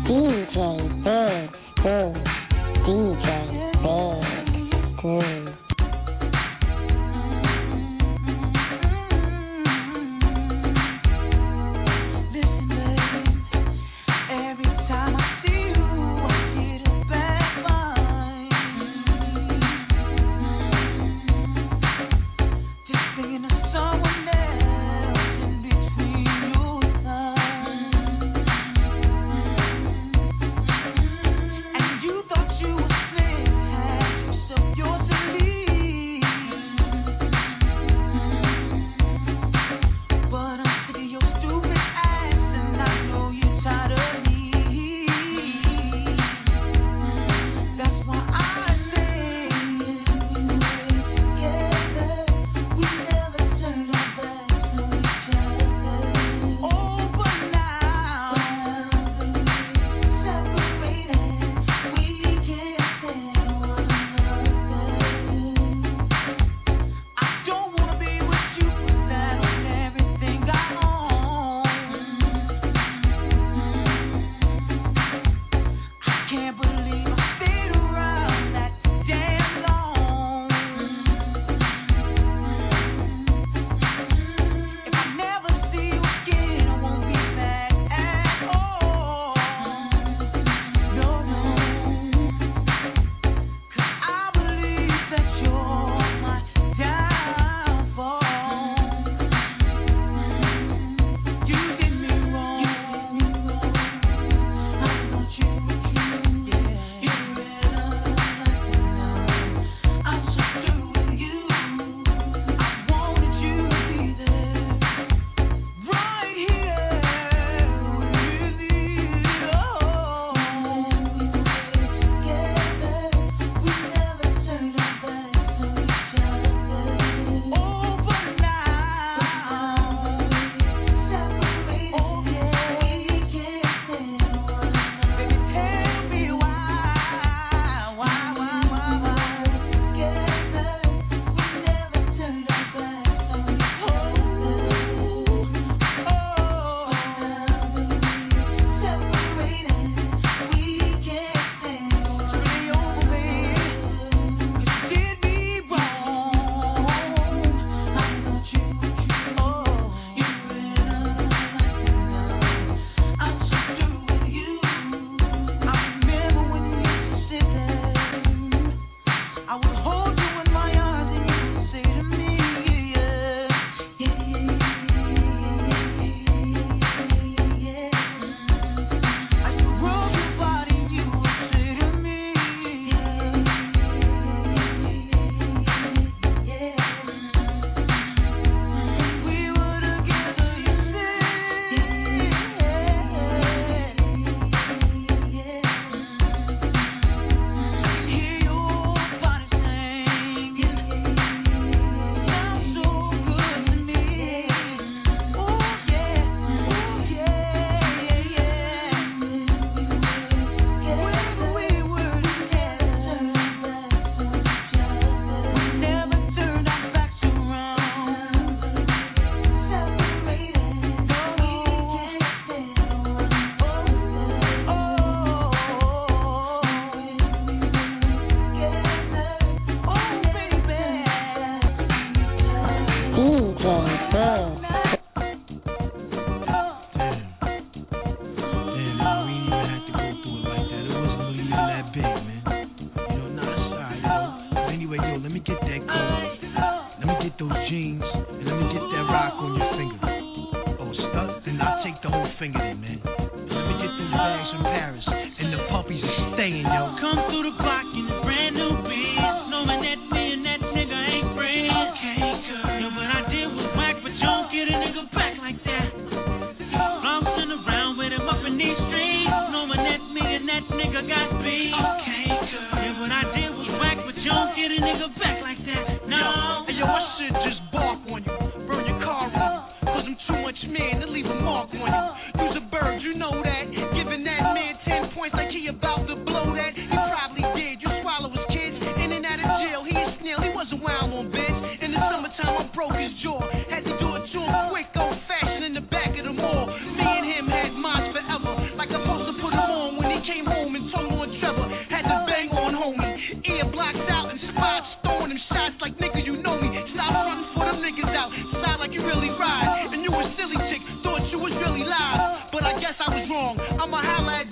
Like I'm supposed to put him on when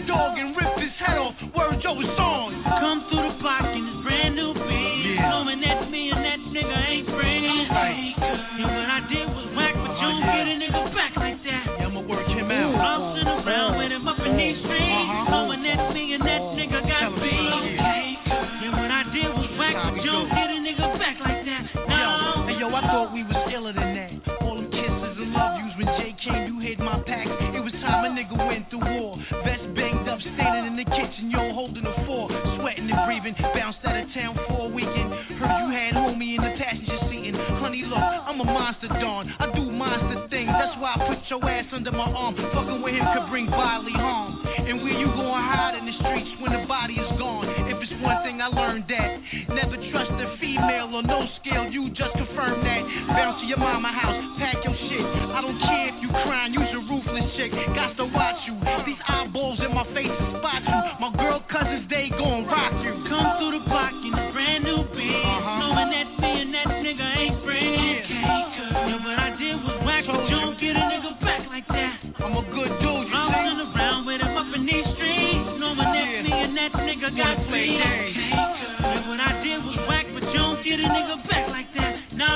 dog and rip his head off. Word, yo, it's on. Come through the block in this brand new beat. Yeah. Knowing that's me and that nigga ain't friends. Right. And what I did was whack, but you don't get a nigga back like that. Yeah, I'ma work him out. Bouncing around with him up in these streets. Uh-huh. Knowing that's me and that nigga got beat. And what I did was whack, but you don't get a nigga back like that. No. Hey, yo, I thought we was iller than that. All them kisses and love yous when Jay came, you hid my pack. It was time a nigga went through war. Vest banged up, standing in the kitchen, yo, holding a four. Sweating and breathing, bounced out of town for a weekend. Heard you had homie in the passenger seat. And honey, look, I'm a monster, Dawn. I do monster things. That's why I put your ass under my arm. Fucking with him could bring bodily harm. And where you gonna hide in the streets when the body is gone? If it's one thing I learned that never trust a female or no scale, you just confirm that. Bounce to your mama house, pack your shit. I don't care if you crying, use a ruthless chick. Got to watch you. These eyeballs in my face spot you. My girl cousins, they gon' rock you. Come through the block in a brand new beat. Uh-huh. Knowing that me and that nigga ain't friends. Yeah. And what I did was whack, but you don't get a nigga back like that. I'm a good dude, you Rolling around with him up in these streets. Knowing that Yeah. me and that nigga got play beat. games. And what I did was whack, but you don't get a nigga back like that. No.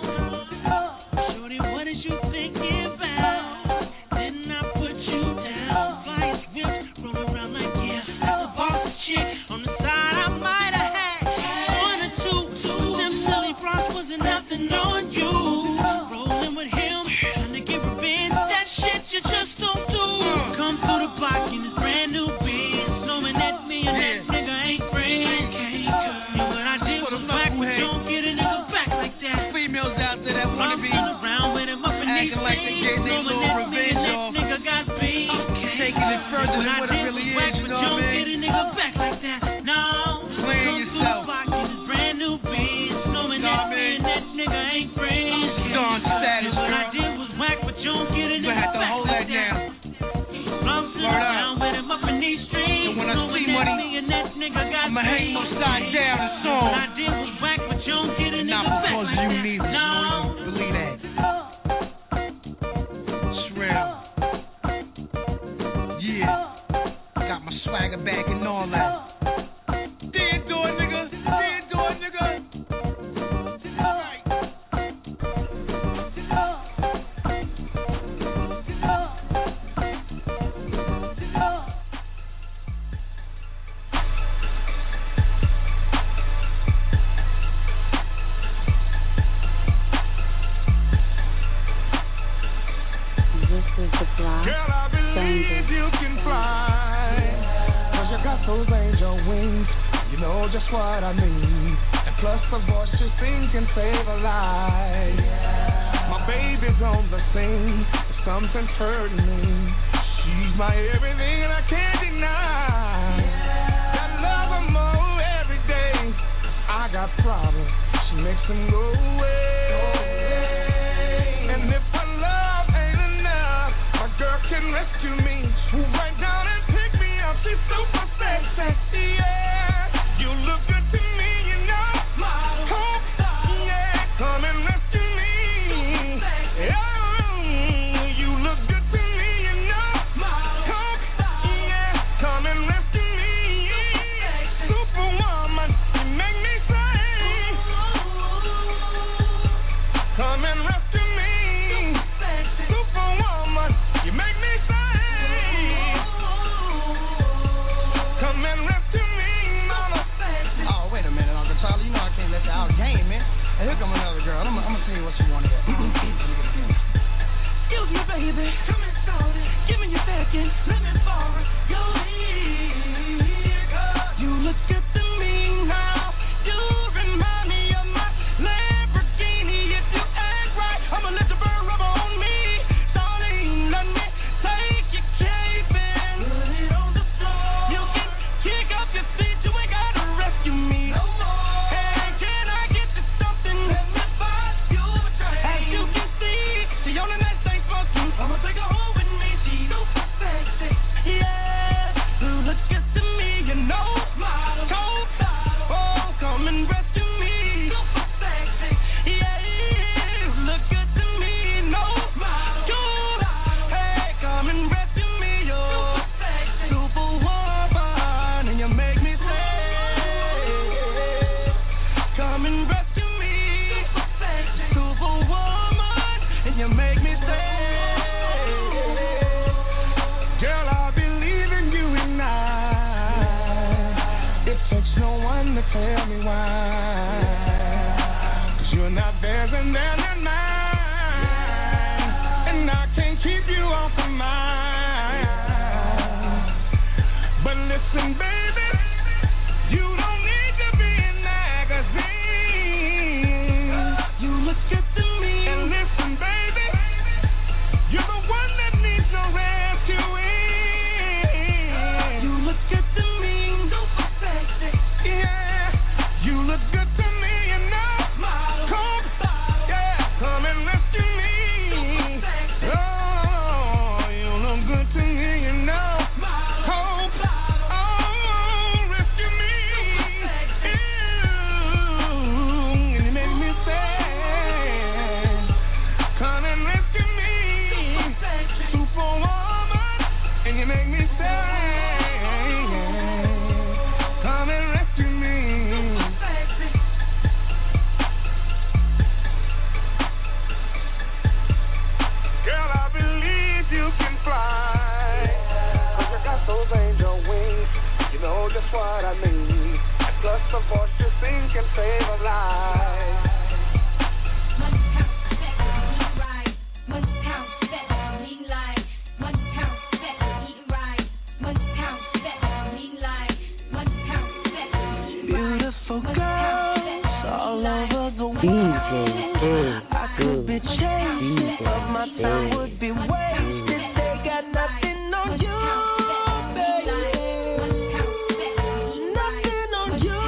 Shorty, what did you thinking about? Didn't I put you down? Fly his whip, roll around like yeah, that's a boss chick. On the side I might have had one or two. Them silly bras wasn't nothing on you. Rolling with him, trying to get revenge. That shit you just don't do. Come through the block in this brand new Benz, knowing that me and that nigga ain't friends. And what I did was whack, but don't get a nigga back like that. Females out there that wanna be around with him up in these acting like they get their little revenge off, nigga got beat. taking it further than what it really is, you know what I mean? Get a nigga back like that. No. Playing yourself. Brand new beats, knowing that me and that nigga ain't friends. Dawn status, What I girl. did was whack, but you don't get a You nigga have to back hold like that down. Bouncing Word up. around with him up in these streets. And when I knowing see that money, me and that nigga got I'ma hang beat. upside down and song. What I did was whack, but you don't get a Not nigga back because like you that. need it, No. you believe that. It's real. Yeah. Got my swagger back and all that. Dead door, nigga. Dead door, nigga. Right. This is the block. Girl, I believe you can fly. Cause you got those angel wings. You know just what I mean. And plus the voice you sing can save a life. My baby's on the scene. Something's hurting me. She's my everything and I can't deny. I love her more every day. I got problems. She makes them go away. And if her love ain't enough, my girl can rescue me. Move right down and pick me up. She's super sexy, yeah. You look good to me, you know. Come, yeah, come and rescue me. Yeah, you look good to me, you know. Come, yeah, come and rescue me. Superwoman, you make me say. Come and rescue me. Superwoman, you make me say. tell me why. Cause you're not theirs and they're not mine. And I can't keep you off of mine. But listen, baby, you don't need to be in magazines. You look good to me. And listen, baby, you're the one that needs no rescuing. You look good to me. Super sexy. Yeah. You look good to me, you know. Model. Come, yeah. Come and rescue me. Oh, you look good to me, you know. Model. Oh, oh, rescue me. Ew. And you make me sad. Come and rescue me. Superwoman. And you make me sad. Come and rescue me. Girl, I believe you can fly. Cause you got those angel wings. You know just what I mean. Plus the voice you sing can save a life. Beautiful girls all over the world. I could be chasing, but my time would be wasted. They got nothing on you, baby. Nothing on you,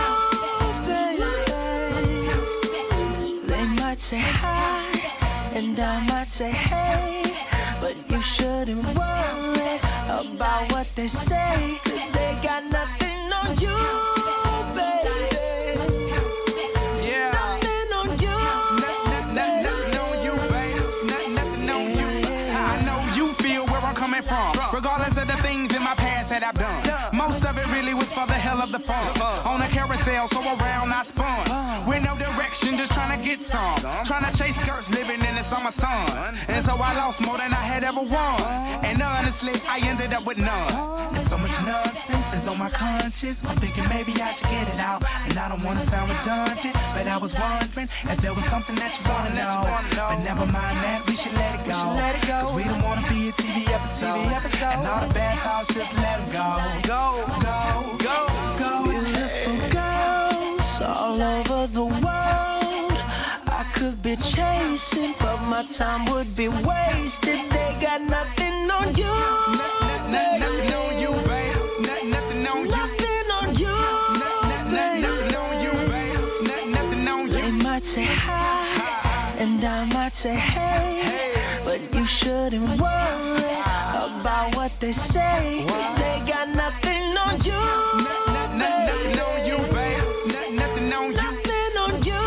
baby. They might say hi, and I might say hey, but you shouldn't worry about what they say, cause they got nothing on you. Regardless of the things in my past that I've done, most of it really was for the hell of the fun. On a carousel, so around I spun, with no direction, just trying to get some. Trying to chase skirts, living in the summer sun. And so I lost more than I had ever won. And honestly, I ended up with none. And so much nonsense is on my conscience. I'm thinking maybe I should get it out. And I don't want to sound redundant, but I was wondering if there was something that you want to know. But never mind that, we should let it go. Cause we don't want to be a T V episode. And all the bad thoughts, just let them go. Go, go, go, go. Beautiful girls all over the world. I could be chasing, but my time would be wasted. They got nothing on you. Nothing on you, babe. Nothing on you. Nothing on you. Nothing on you, babe. Nothing on you. They might say hi, and I might say hey, but you shouldn't worry about what they say, cause they got nothing on you. Nothing on you, babe. Nothing on you. Nothing on you.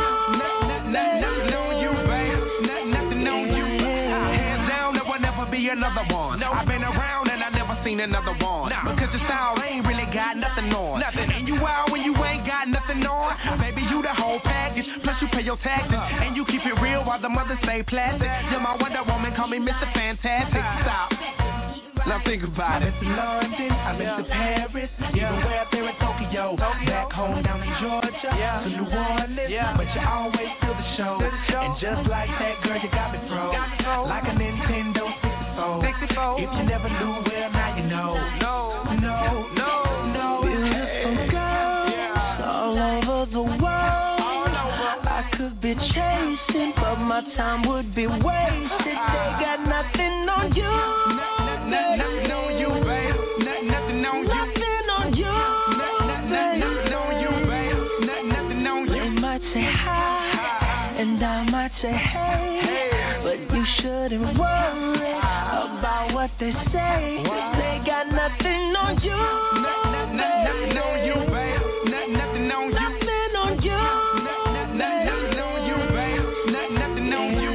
Nothing on you, babe. Nothing on you. Hands down, there will never be another one. I've been around and I never seen another one. Because the style ain't really got nothing on. And you out when you ain't got nothing on. Baby, you the whole package. Plus you pay your taxes. And you keep it real while the mothers stay plastic. You're my Wonder Woman, call me Mister Fantastic. Stop. Now think about it. I've been to London, I've been to Paris, even way up there in Tokyo, back home down in Georgia, to New Orleans, but you always feel the show. And just like that, girl, you got me froze, like a Nintendo sixty-four. If you never knew, well, now you know. No, no, no, no. Beautiful girls all over the world. I could be chasing, but my time would be wasted. They got nothing on you. Nothing on you, babe. Nothing on you. Nothing on you. Nothing on you, babe. Nothing on you. They might say hi, and I might say hey, but you shouldn't worry about what they say, cause they got nothing on you. Nothing on you, babe. Nothing on you. Nothing on you. Nothing on you, babe. Nothing on you.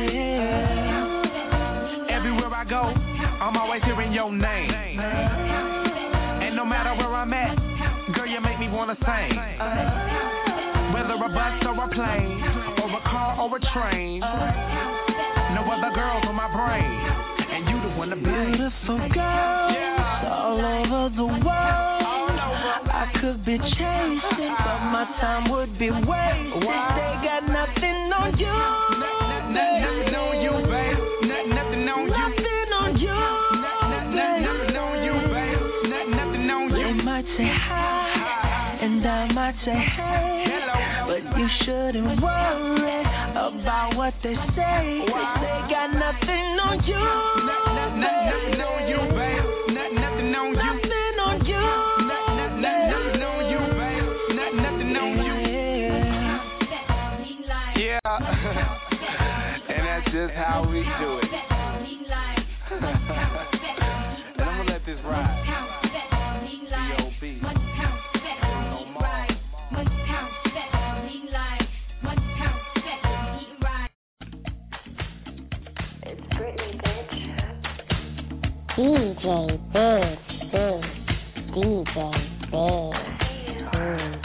Everywhere I go, I'm always hearing your name. And no matter where I'm at, girl, you make me wanna sing. Whether a bus or a plane, or a car or a train, no other girls on my brain, and you the one to blame. Beautiful girls all over the world. I could could be chasing, but my time would be wasted. They got nothing on you. Nothing on you, babe. Nothing on you. Nothing on you. Nothing on you, babe. Nothing on you. They might say hi, and I might say hey, but you shouldn't worry about what they say. They got nothing on you. Nothing on you, babe. Nothing on you. Nothing on you. Nothing on you, babe. Nothing on you. Yeah. And that's just how we do it. And I'm gonna let this ride. B O B No more. It's Britney, bitch. D J Big, Big, D J Big. Mm.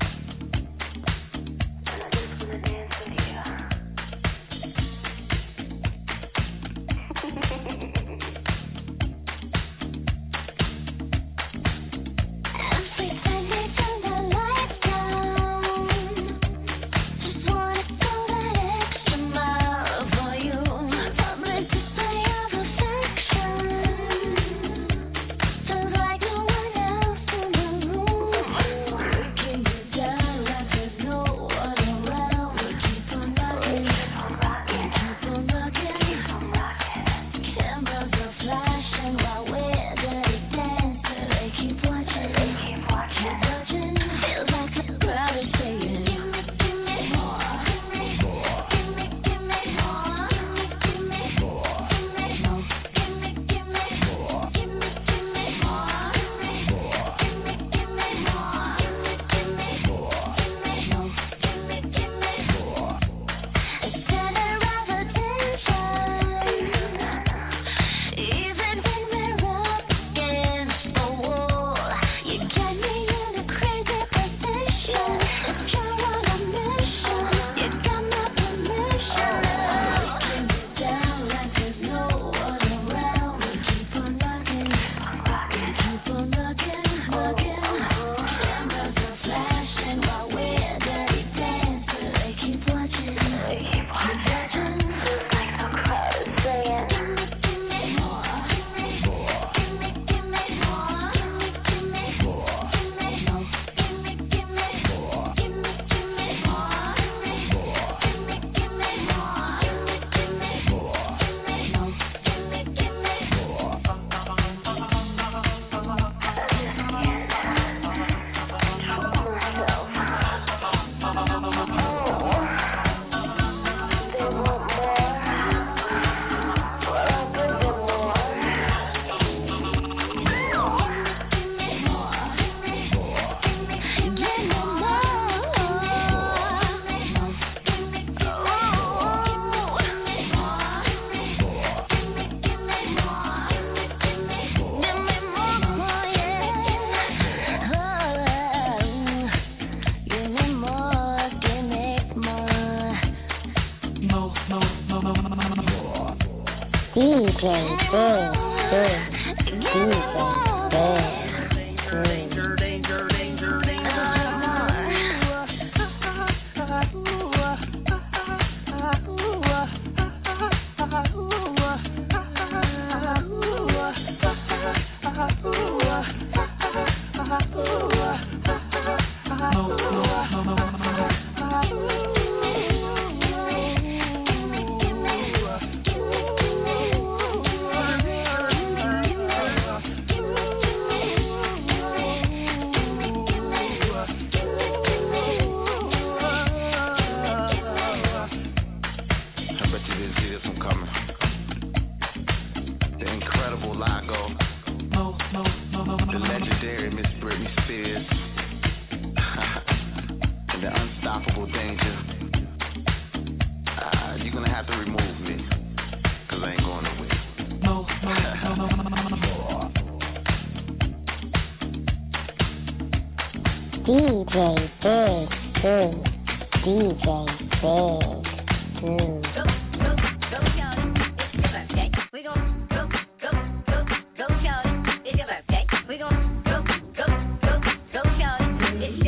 D J Big, Big, D J Big. Danger, danger, danger, danger. D J Big, Big, D J Big, mm. It's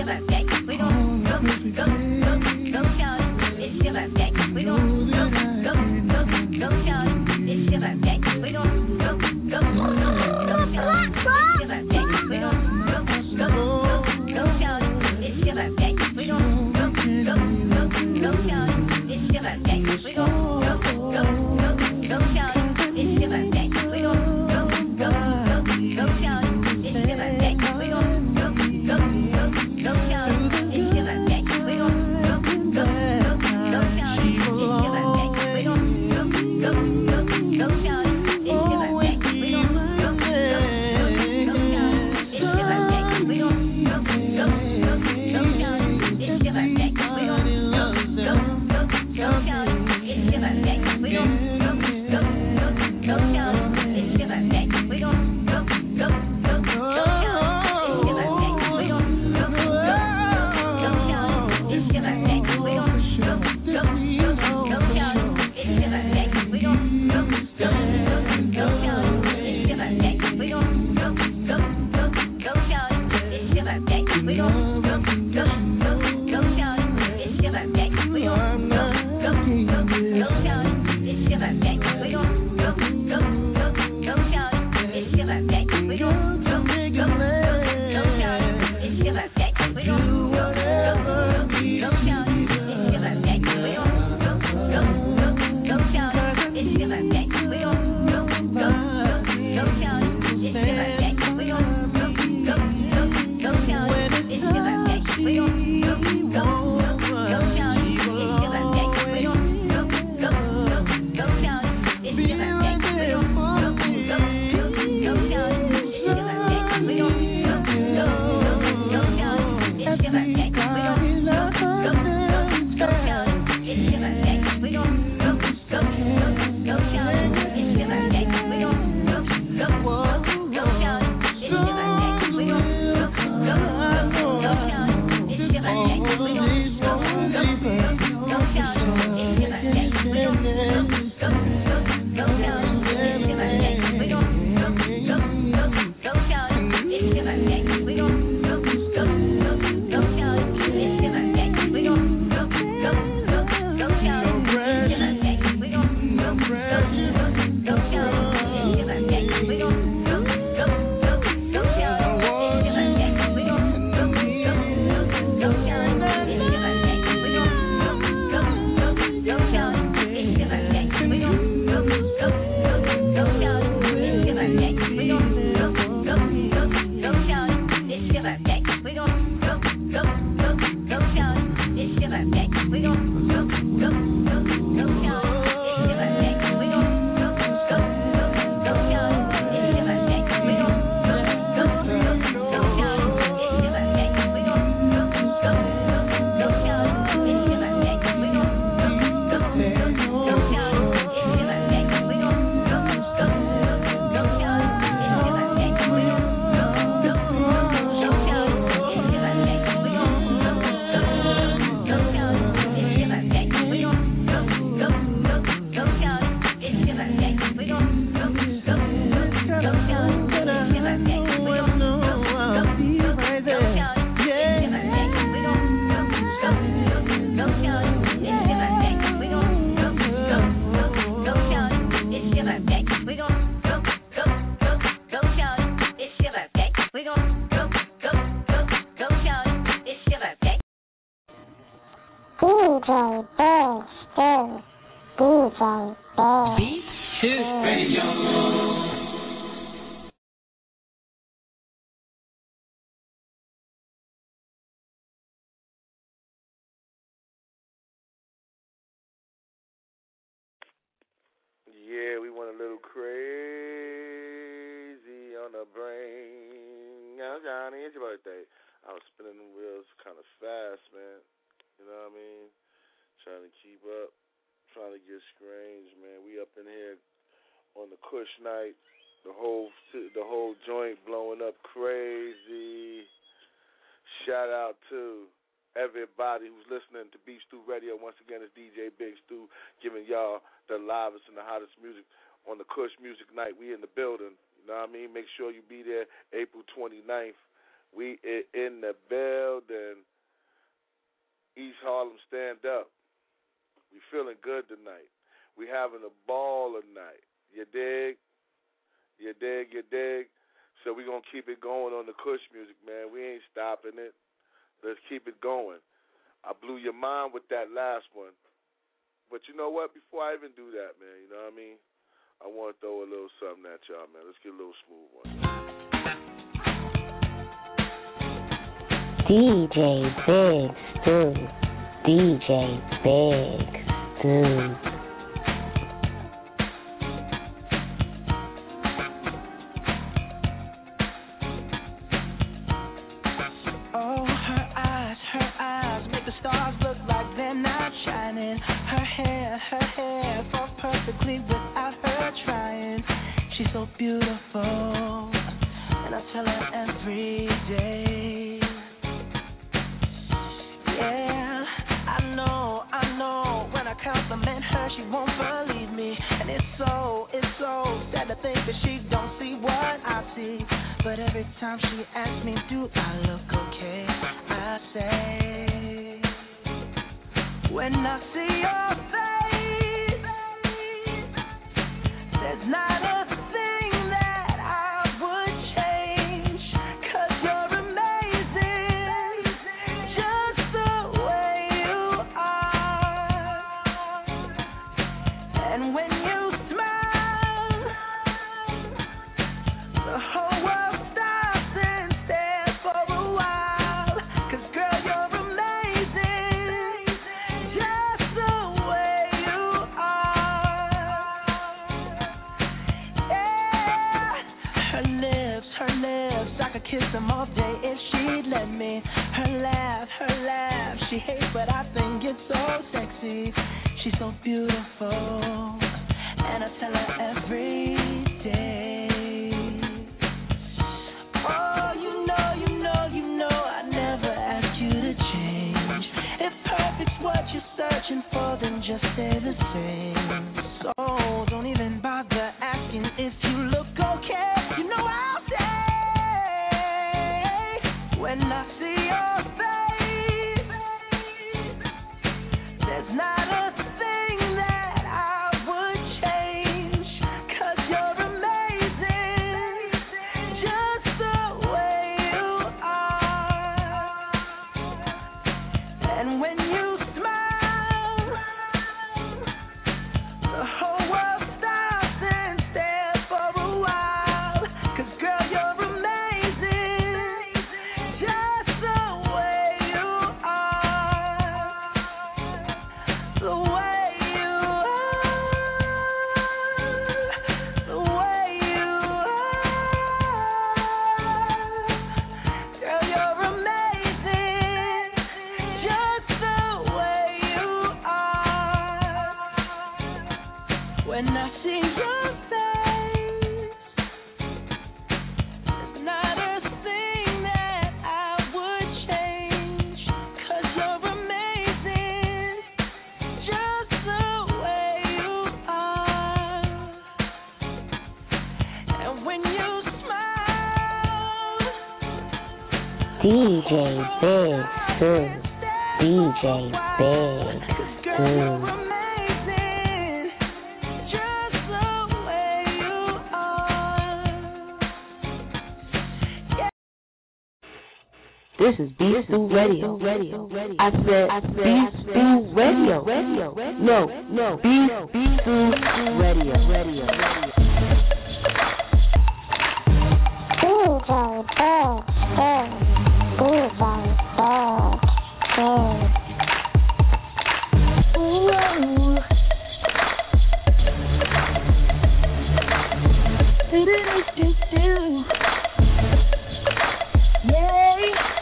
Yeah, we went a little crazy on the brain. Now, Johnny, it's your birthday. I was spinning the wheels kind of fast, man. You know what I mean? Trying to keep up, trying to get strange, man. We up in here on the Kush night, the whole the whole joint blowing up crazy. Shout out to everybody who's listening to Beef Stew Radio. Once again, it's D J Big Stew giving y'all the livest and the hottest music on the Kush Music Night. We in the building. You know what I mean? Make sure you be there April twenty-ninth. We in the building. East Harlem, stand up. We feeling good tonight. We having a ball tonight. You dig? You dig? You dig? So we going to keep it going on the Kush music, man. We ain't stopping it. Let's keep it going. I blew your mind with that last one. But you know what? Before I even do that, man, you know what I mean? I want to throw a little something at y'all, man. Let's get a little smooth one. D J Big Stew. D J Big Stew. complete without her trying. She's so beautiful, and I tell her every day. Yeah, I know, I know. When I compliment her, she won't believe me, and it's so, it's so sad to think that she don't see what I see. But every time she asks me, do I look okay? I say, when I see your face, there's not a thing that I would change, 'cause you're amazing, just the way you are. And when you smile, the whole world stops and stares for a while. 'Cause girl, you're amazing, just the way you are. Yeah, her lips, her lips, I could kiss them all day if she'd let me. Her laugh, her laugh, she hates but I think it's so sexy. She's so beautiful, and I tell her every day. Oh, you know, you know, you know, I never ask you to change. If perfect's what you're searching for, then just stay the same. So don't even bother asking if you look okay. You know I'll say, when I see your face, there's not a thing that I would change, 'cause you're amazing, just the way you are. And when you smile, the whole world stops and stares for a while. 'Cause girl, you're amazing, just the way you are. The way you are, the way you are. Girl, you're amazing, just the way you are. When I see your face, there's not a thing that I would change, 'cause you're amazing, just the way you are. And when you smile, D J Big Sue. D J Big Sue. amazing, just the way you are. This is Beast Stew Radio. I said, Beast Stew Radio. No, no, Beast Stew Radio. D J Big Sue. D J Big Sue. Ooh. Do-do-do-do-do. Yeah.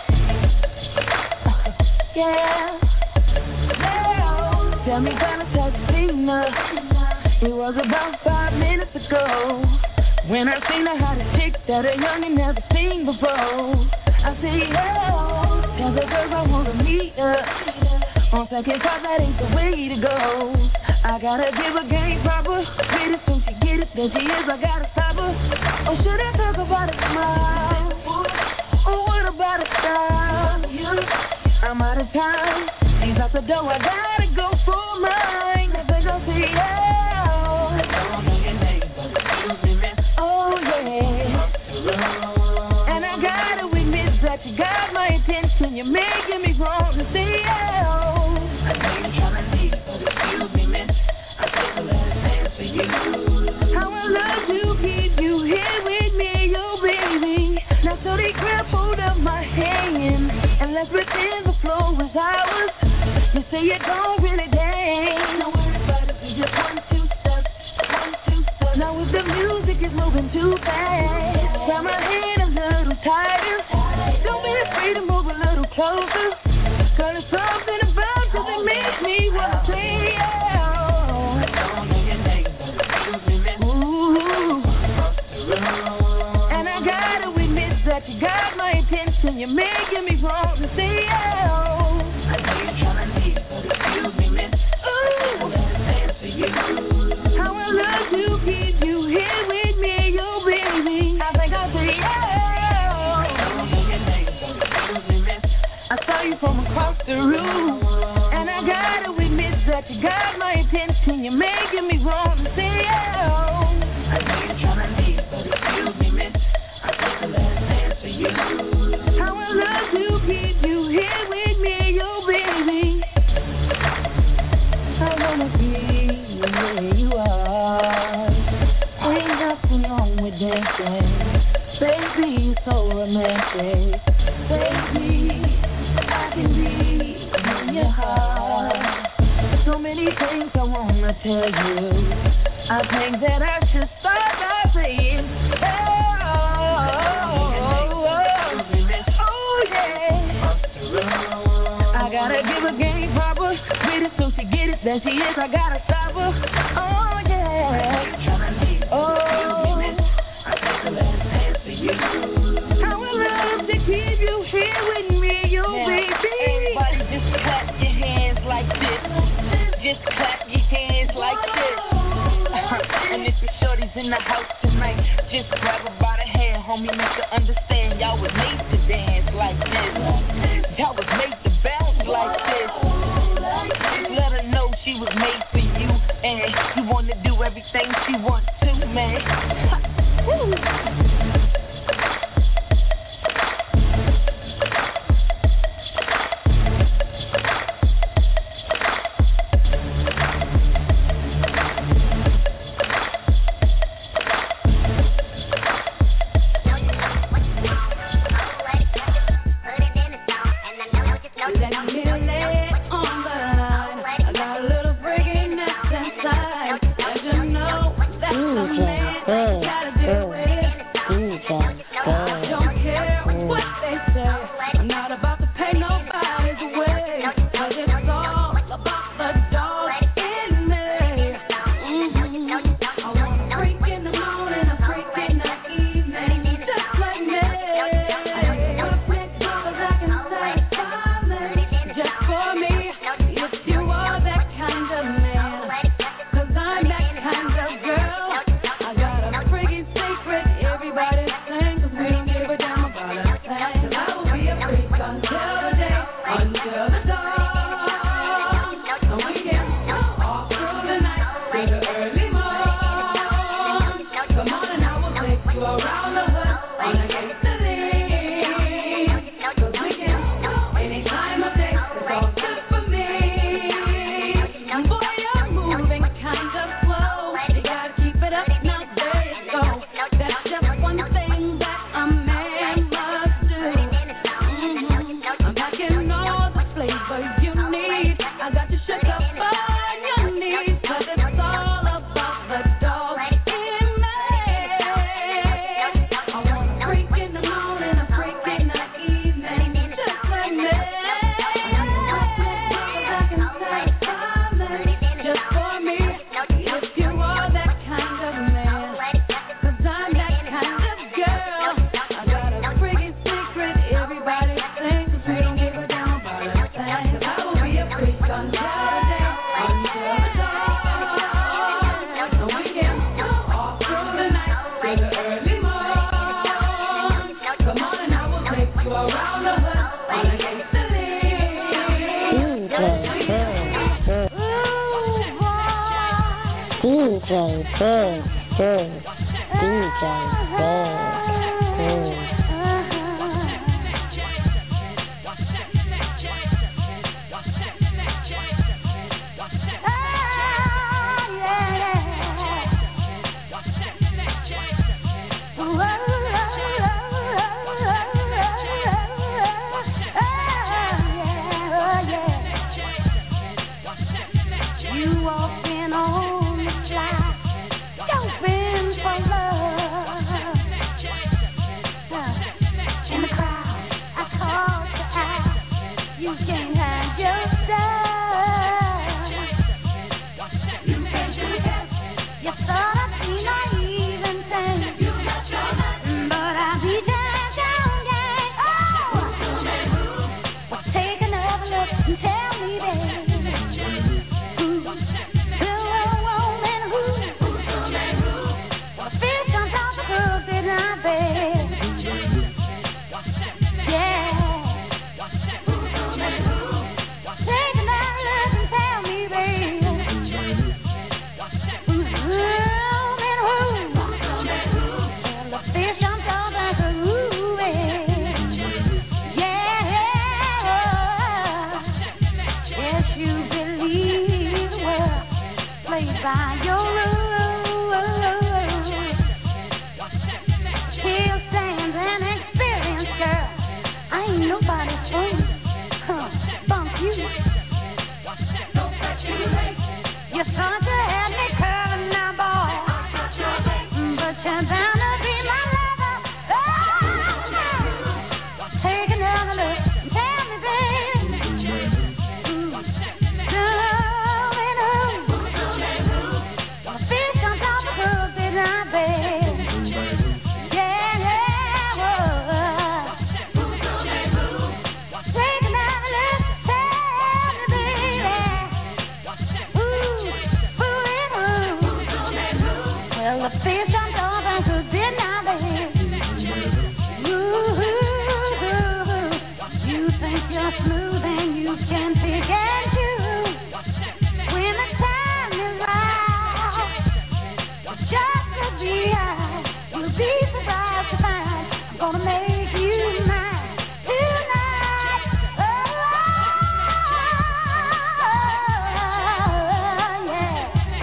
Yeah. Yeah. Tell me when I touch Cena. It was about five minutes ago when I seen a hottest chick that a youngin' never seen before. I say, yeah, tell the girls I wanna meet her. On second thought, that ain't the way to go. I gotta give her game proper. Get it when she get it, there she is, I gotta stop her. Or should I talk about a smile? Or what about a style? I'm out of time. She's out the door, I gotta go for mine. If they gon' see, yeah. Oh, yeah. And I gotta admit that you got my attention. You're making me wrong to say, yeah. I know you're trying to leave, but excuse me, miss. I take the last chance for you. How I love to keep you here with me, oh baby. Now so they grab hold of my hand and let's pretend the flow was ours. You say you don't really dance. Don't worry about it, we just one, two steps, one, two steps. Now if the music is moving too fast, grab my hand a little tighter. Don't be afraid to move a little closer. Girl, it's something about you that makes me wanna say, yeah. I don't know your name, but saw you from across the room, and I gotta admit that you got my attention. You're making me want to say, oh. I know you're trying to leave, but excuse me, miss. I take the last dance for you. I would love to keep you here with me, you baby. I wanna be where you are. Ain't nothing wrong with dancing. Baby, you're so romantic. Baby, I can be in your heart. So many things I wanna tell you. I think that I should start by saying, oh, oh, oh, oh yeah. I gotta give a game proper with it so she get it that she is. I gotta stop her. Oh yeah. Oh. I would love to keep you here with me, you baby. Everybody just clap your hands like this. Just clap your hands like this. And if your shorty's in the house tonight, just grab her by the hand, homie, make her understand y'all was made to dance like this. Y'all was made to bounce like this. Let her know she was made for you, and you want to do everything she wants to, man. Woo. think you're smooth and you can pick and choose when the time is right. Just to be honest, you'll be surprised to find I'm gonna make you mine tonight. Oh, yeah.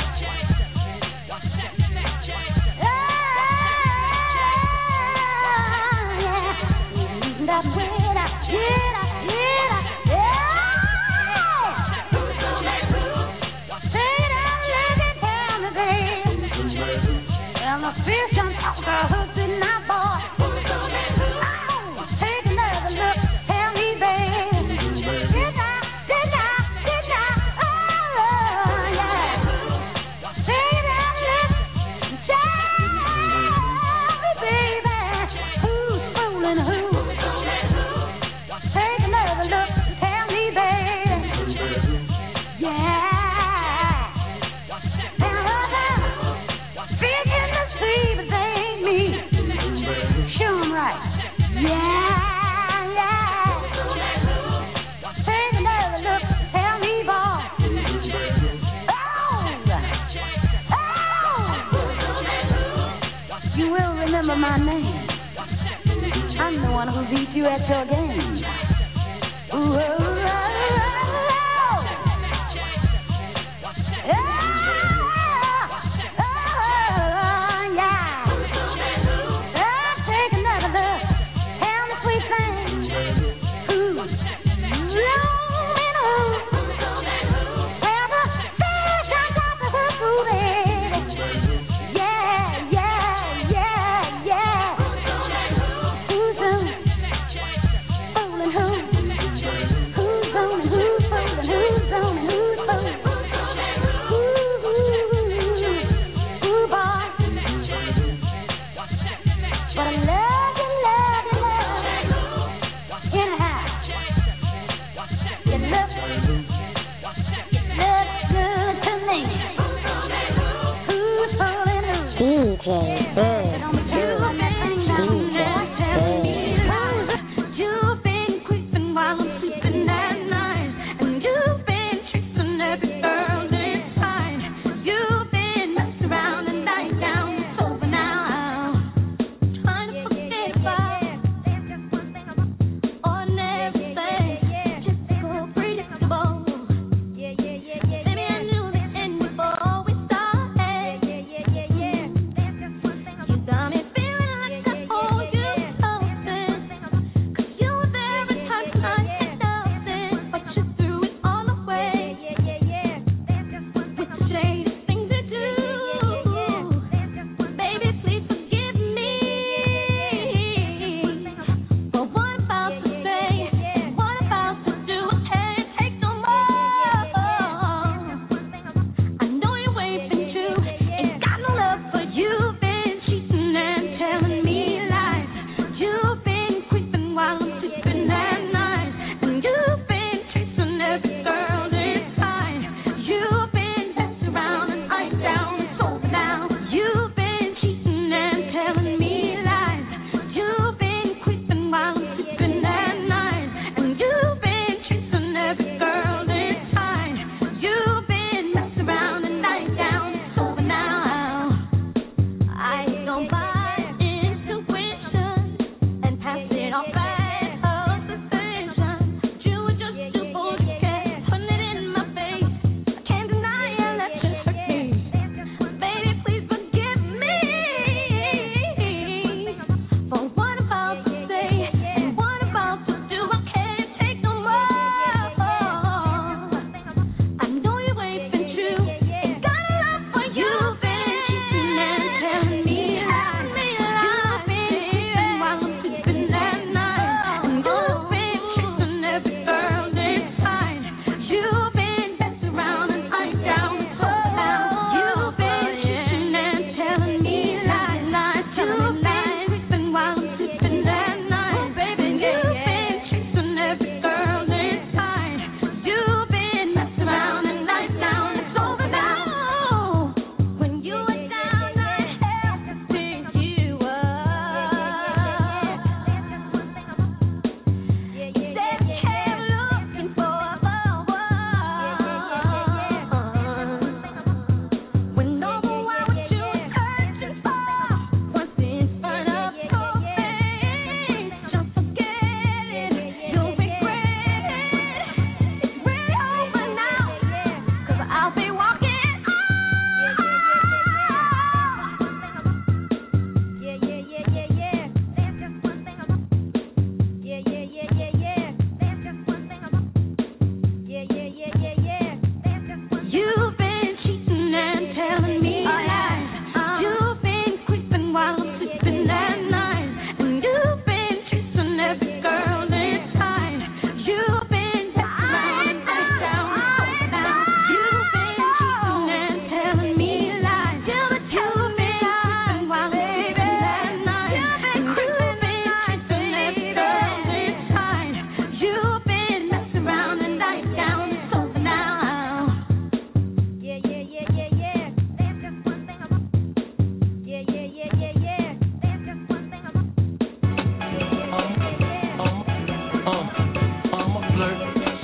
That's when I, yeah, yeah, yeah. Who's on that roof? Say that living down the day. And the fish on top of the hook in my boy. Who's on that roof? Oh, take another look, tell me, babe. Did I, did I, did I, oh, yeah. Say that living, tell me, baby. Who's fooling who? Take another look, tell me, baby. Yeah. Now, fish in the sea, but they ain't me. Show 'em right. Yeah, yeah. Take another look, tell me, boy. Oh, oh. You will remember my name. I'm the one who beat you at your game. Ooh, oh, oh, oh, oh, oh, yeah. Oh, take another look. Tell me, sweet thing. Who's rolling who? Well, the fish on top of the food, baby. Yeah, yeah, yeah, yeah. Who's on? Fooling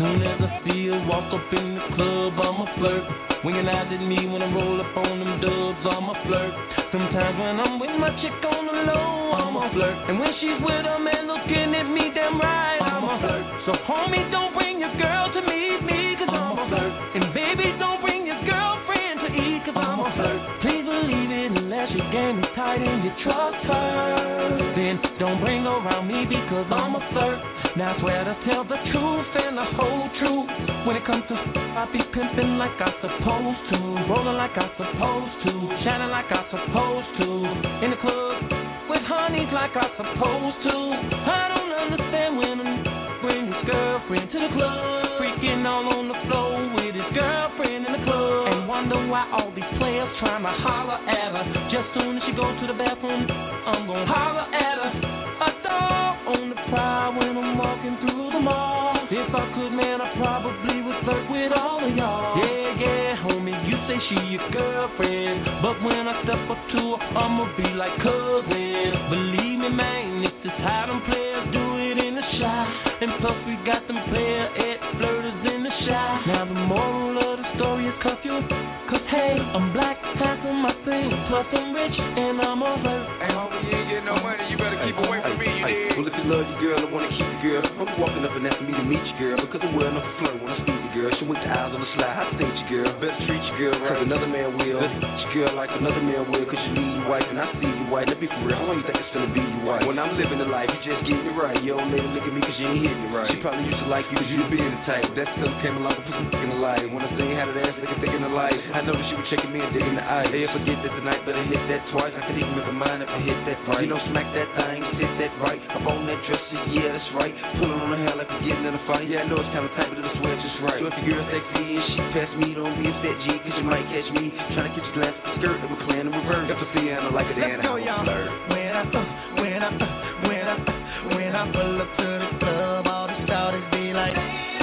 Soon as I see her walk up in the club, I'm a flirt. Winging eyes at me when I roll up on them dubs, I'm a flirt. Sometimes when I'm with my chick on the low, I'm a flirt. And when she's with a man looking at me damn right, I'm a flirt. So homie, don't bring your girl to meet me, cause I'm a flirt. And baby, don't bring your girlfriend to eat, cause I'm a flirt. Please believe it unless your game is tight and you trust her. Then don't bring her around me because I'm a flirt. Now I swear to tell the truth and the whole truth. When it comes to I be pimping like I supposed to, rolling like I supposed to, shining like I supposed to, in the club with honeys like I supposed to. I don't understand when a bring his girlfriend to the club, freaking all on the floor with his girlfriend in the club, and wonder why all these players trying to holler at her. Just soon as she go to the bathroom, I'm gonna holler at her. A dog on the prowl when I'm walking through the mall. If I could, man, I probably would flirt with all of y'all. Yeah, yeah, homie, you say she your girlfriend, but when I step up to her, I'ma be like cousin. Believe me, man, this is how them players do it in the shop. And plus we got them player at flirters in the shop. Now the moral of the story is cuff you, cause hey, I'm black, passing my thing, plus I'm rich, and I'm a flirt. Hey, homie, you ain't getting no money, you better keep away from me, you dig? Well, if you love your girl and wanna keep your girl, I'm walking up and asking me to meet your girl, because I'm well enough to flirt when I speak to girl. She with the eyes on the slide, I think your girl, better treat your girl right, cause another man will. Better treat your girl like another man will, cause you need you white, and I see you white. Let me be for real, how long you think it's gonna be you white? When I'm living the life, you just get me right. Your old lady look at me cause you ain't hit me right. She probably used to like you cause you the business type. That stuff came along and put some in the life. When I seen how that ass looking thick in the light, I know that she was checking me and digging the eye. Hey, forget that tonight, better hit that twice. I could even make a mind if I hit that right. You know, smack that thing, hit that right. Up on that dresser, yeah, that's right. Pulling on her hair like we're getting in a fight. Yeah, I know it's kind of tight, but it'll swear just right. So if your girl sexy and she pass me, don't be a fat G, cause you might catch me trying to catch your glance of the skirt that we're playing in reverse. If I see her, I like it, then I'm a flirt. When I, uh, when I, uh, when I, uh, when I pull up to the club, all the shawties be like,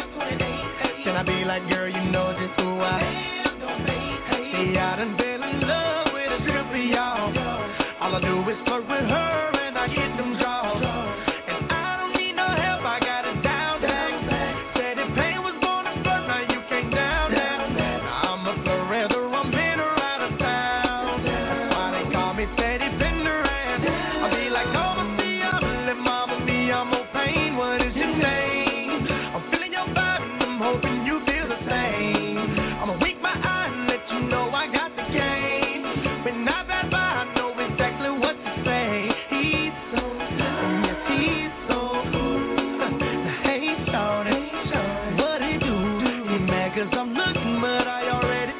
can I be like, girl, you know just who I am. See, I done been in love with a trip of y'all. All I do is flirt with her and I get them draws. And I don't need no help, I got it down, down. Said if pain was born to flirt, now you came down, down. I'm a forever, I'm been around of town. That's why they call me Teddy Pendergrass. I'll be like, oh, me, I'm a mama, me, I'm more pain. What is your name? I'm feeling your vibe and I'm hoping you feel the same. I'ma wink my eye and let you know I got the game. When I pass by, I know exactly what to say. He's so, yes, he's so cool. Now, hey, shorty, what he do? He mad cause I'm looking, but I already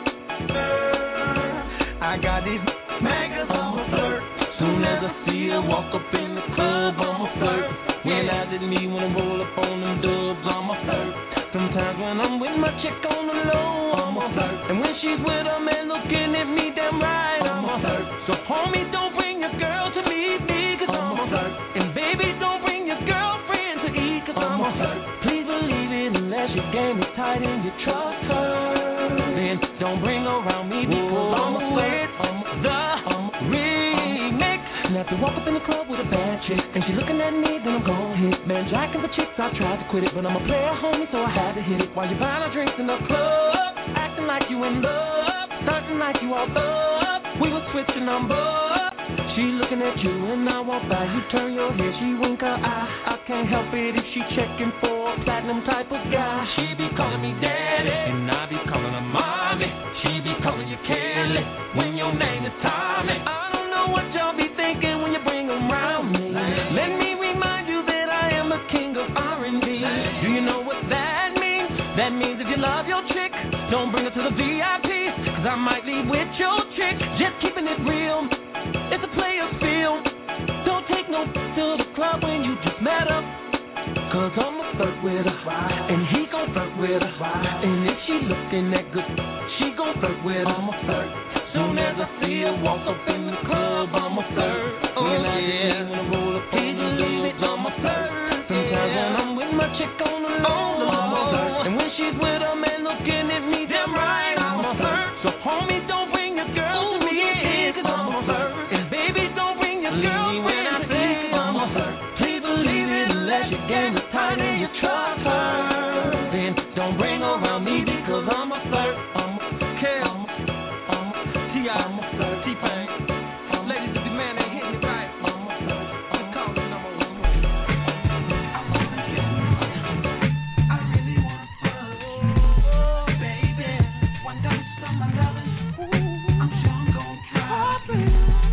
I got these mad cause I'm a flirt. Soon as I see her walk up in the club, I'm a flirt. When eyes at me when I roll up on them dubs, I'm a flirt. Sometimes when I'm with my chick on the low, I'm a flirt. And when she's with a man looking at me damn right, I'm a flirt. So homie, don't bring your girl to meet me, cause I'm a flirt. And baby, don't bring your girlfriend to eat, cause I'm a flirt. Please believe it unless your game is tight and you trust her. Then don't bring her around me because I'm a flirt. I'm the remix. Now if you walk up in the club with a bad chick and she looking at me, then I'm gon' hit. Man, jacking the chicks, I tried to quit it, but I'm a player, homie, so I had to hit it. While you buying our drinks in the club, acting like you in love, starting like you all up. We were switching numbers. She looking at you and I walk by. You turn your head, she wink her eye. I can't help it if she checking for a platinum type of guy. She be calling me daddy and I be calling her mommy. She be calling you Kelly when your name is Tommy. I don't know what y'all be thinking when you bring them around me. Let me remind you that I am the king of R and B. Do you know what that means? That means if you love your chick, don't bring her to the V I P, cause I might leave with your chick. Just keeping it real, it's a player's field. Don't take no to the club when you just met her, cause I'ma flirt with her, and he gon' flirt with her. And if she looking that good, she gon' flirt with her. I'ma flirt. Soon as I see her walk up in the club, I'ma flirt. Oh when I yeah, when I roll up on the dudes, I'ma flirt. Sometimes when I'm with my chick on the low, I'ma flirt. And when she's with a man looking at me, damn right, I'ma flirt. So homie, don't bring your girl to me, cause I'ma flirt. And baby, don't bring your girlfriend to me, cause I'ma flirt. Please believe it unless your game is tight and you trust her. then don't bring around me because I'm a flirt. I'm a care. I'm a, I'm a T I. I'm a flirt. T-Pain. Ladies, if the man ain't hitting it right, I'm a flirt. I'm calling the number one. I wanna get I really wanna fuck you, baby. One dose of my loving, I'm sure I'm gon' drive you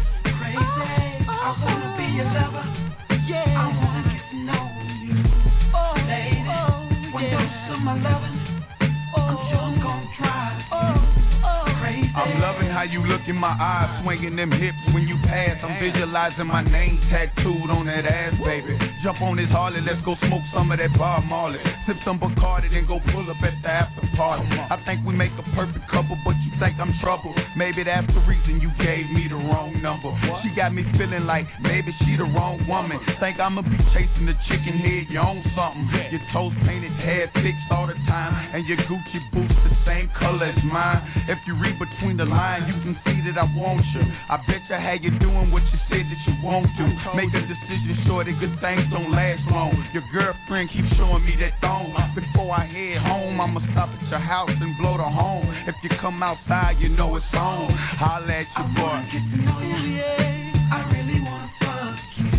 crazy. I wanna be your lover. I wanna get to know you, lady. One dose of my loving, I'm sure I'm gon' drive you crazy. I'm loving how you look in my eyes, swinging them hips when you pass. I'm visualizing my name tattooed on that ass, baby. Jump on this Harley, let's go smoke some of that Bob Marley. Sip some Bacardi, then go pull up at the after party. I think we make a perfect couple, but you think I'm trouble. Maybe that's the reason you gave me the wrong number. She got me feeling like maybe she the wrong woman. Think I'ma be chasing the chicken head, you own something. Your toes painted, hair fixed all the time, and your Gucci boots the same color as mine. If you read between the lines, you can see that I want you. I bet you how you doing what you said that you won't do. Make a decision, sure that good things don't last long. Your girlfriend keeps showing me that thong. Before I head home, I'ma stop at your house and blow the horn. If you come outside, you know it's on. Holla at your boy. I get to know you, yeah. I really wanna fuck you,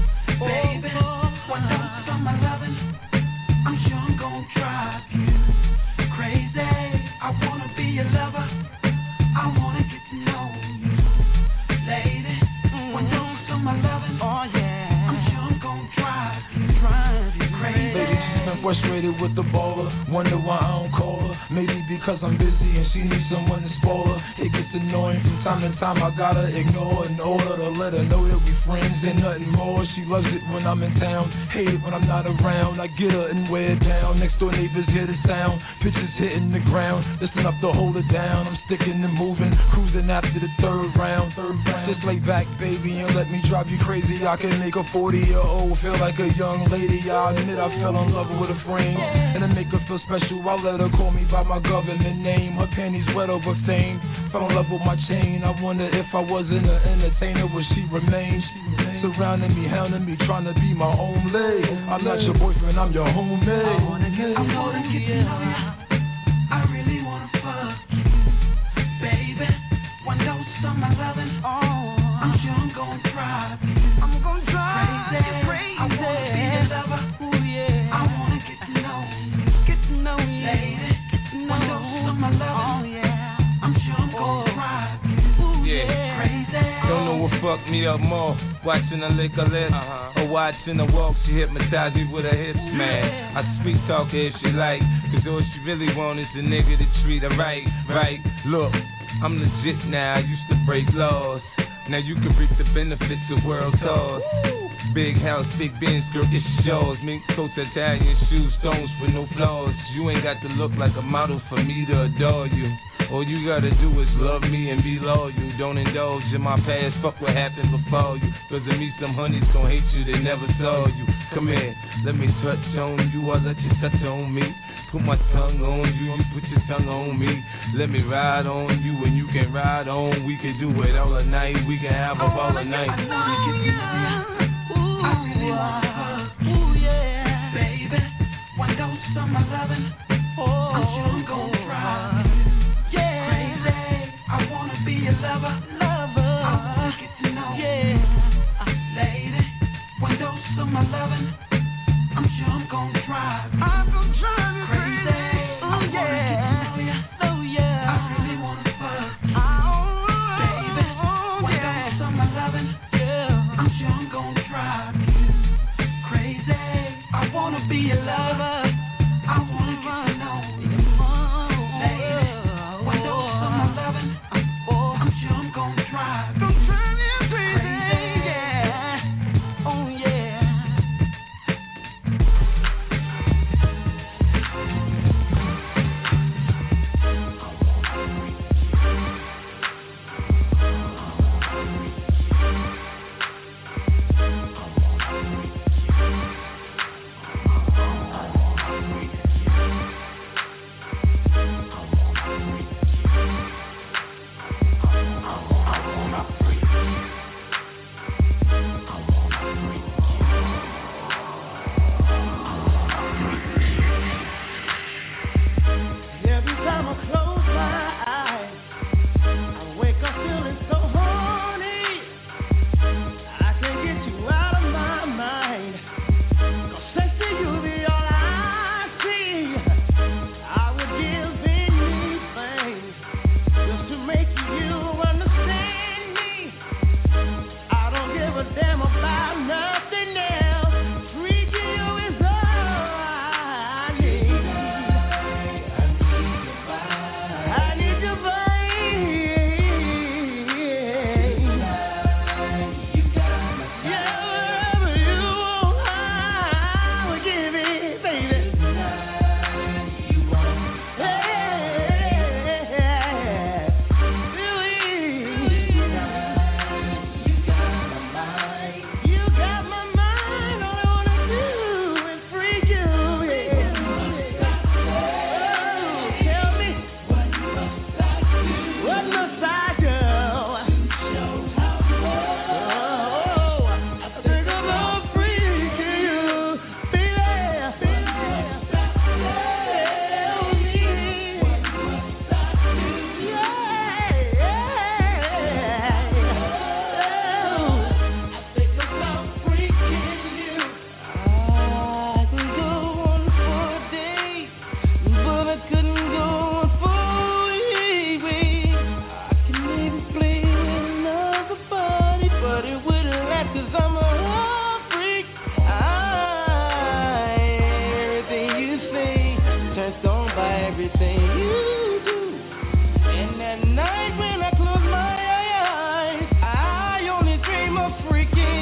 baby. One dose of my loving, I'm sure I'm gon' drive you crazy. I wanna be your lover. I wanna get to know you, lady. One dose of my loving, oh yeah. I'm sure I'm gon' drive you, drive you crazy. Baby, she's been frustrated with the baller. Wonder why I don't call her. Maybe because I'm busy and she needs someone to spoil her. It gets annoying from time to time. I gotta ignore her in order to let her know that we friends and nothing more. She loves it when I'm in town, hate it when I'm not around. I get her and wear it down. Next door neighbors hear the sound, pitches hitting the ground. Listen up to hold it down. I'm sticking and moving, cruising after the third round. Third round. Just lay back, baby, and let me drive you crazy. I can make a forty-year-old feel like a young lady. I admit I fell in love with a frame, and to make her feel special, I let her call me by my government name. Her panties wet over fame. Fell in love with my chain. I wonder if I wasn't an entertainer, would she remain? Surrounding me, hounding me, trying to be my own lady. I'm not your boyfriend, I'm your homie. I wanna get, I wanna get to know you. I really wanna fuck you, baby. One dose of my loving, oh, I'm sure I'm gon' drive you. I'm gon' drive crazy. You crazy. I wanna be your lover. Ooh yeah. I wanna get to know you, get to know you, lady. Get to know one dose of my loving, oh yeah. I'm sure I'm gon' drive you. Ooh yeah. Crazy. Don't know what fucked me up more. Watching her lick her lips, uh-huh. Or watching her walk, she hypnotized me with her hips, man. I speak talk her if she like, cause all she really want is a nigga to treat her right, right. Look, I'm legit now, I used to break laws. Now you can reap the benefits of world tours. Big house, big Benz, girl, it's yours. Mink coats, Italian shoes, stones with no flaws. You ain't got to look like a model for me to adore you. All you gotta do is love me and be loyal. Don't indulge in my past, fuck what happened before you. Cause of me, some honeys gon' hate you, they never saw you. Come here, let me touch on you, I'll let you touch on me. Put my tongue on you, you put your tongue on me. Let me ride on you and you can ride on. We can do it all night, we can have a ball all night. I wanna get to know you. Ooh, I really wanna hug. Ooh yeah, baby. One dose of my loving, oh, I'm sure I'm gon' drive you. Yeah, crazy. I wanna be your lover, lover. I wanna get to know you, yeah, lady. One dose of my loving, I'm sure I'm gon' drive you. I'm gon' drive you crazy. Ooh, I wanna yeah. Get to know you. Oh yeah, I really wanna fuck you, oh, baby. One yeah. dose of my loving, yeah, I'm sure I'm gon' drive you crazy. I wanna be your lover. I wanna get to know you. I couldn't go on forever. I can maybe play another body, but it wouldn't last 'cause I'm a heart freak. I, everything you say turns on by everything you do. And at night when I close my eyes, I only dream of freaking you.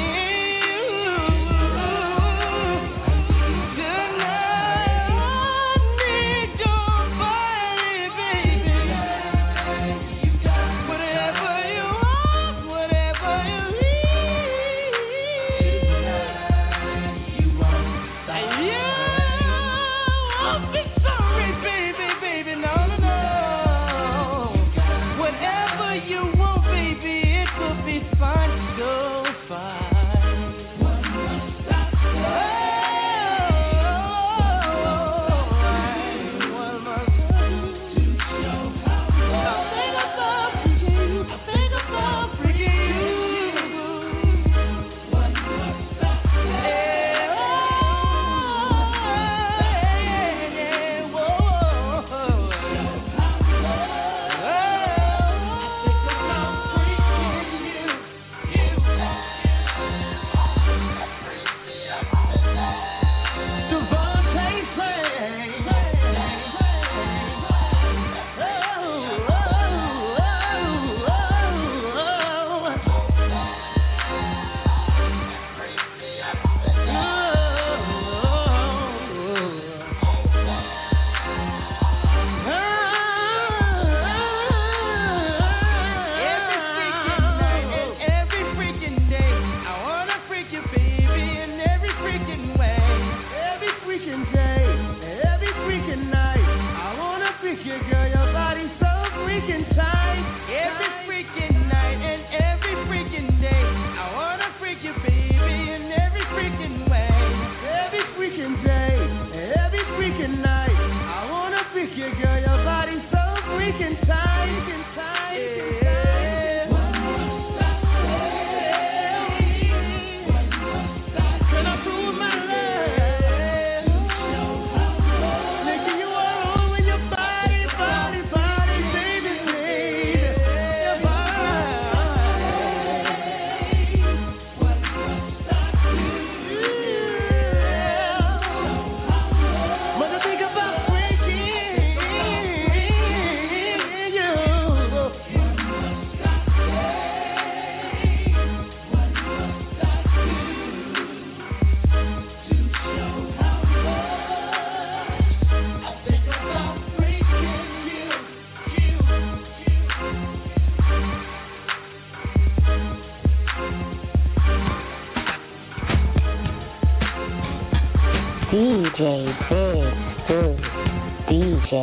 D J Big Dude, D J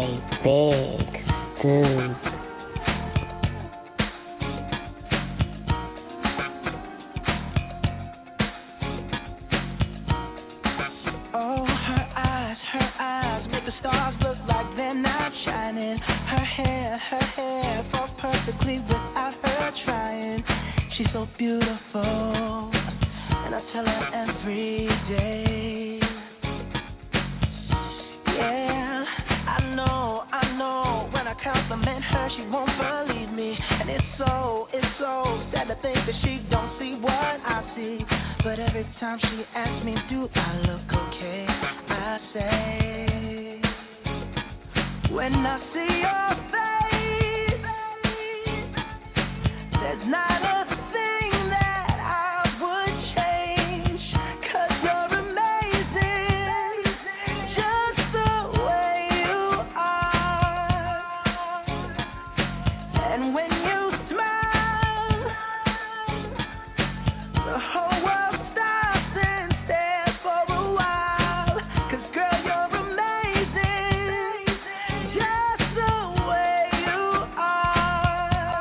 Big Dude. Oh, her eyes, her eyes make the stars look like they're not shining. Her hair, her hair falls perfectly without her trying. She's so beautiful, and I tell her every day. Compliment her, she won't believe me. And it's so, it's so sad to think that she don't see what I see. But every time she asks me, do I look okay? I say, when I see your face, there's not a thing that I would change. 'Cause you're amazing, just the way you are. And when you smile, the whole world stops and stares for a while. 'Cause girl, you're amazing, just the way you are.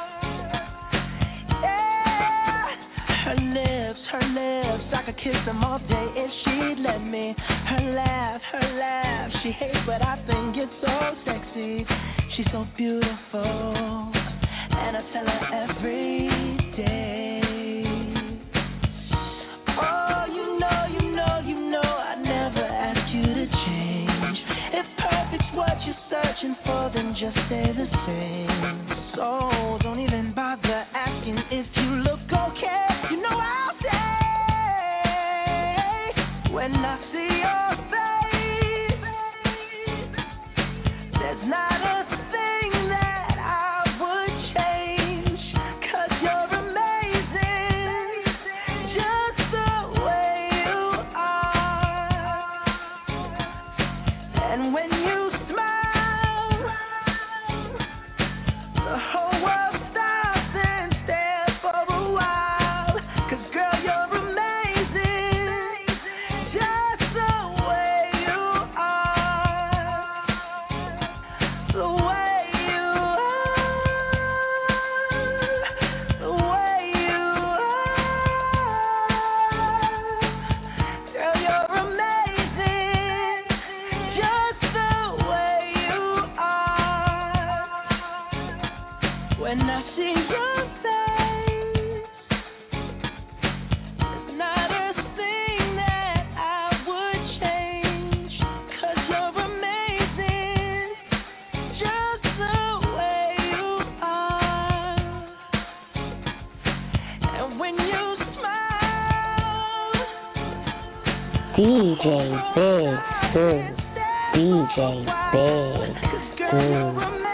Yeah, her lips, her lips, I could kiss them all day if she'd let me. Her laugh, her laugh, she hates but I think it's so sexy. She's so beautiful, and I tell her every day. Oh, you know, you know, you know, I never ask you to change. If perfect's what you When I see your face, there's not a thing that I would change. 'Cause you're amazing, just the way you are. And when you smile, D J Big Sue, D J Big Sue.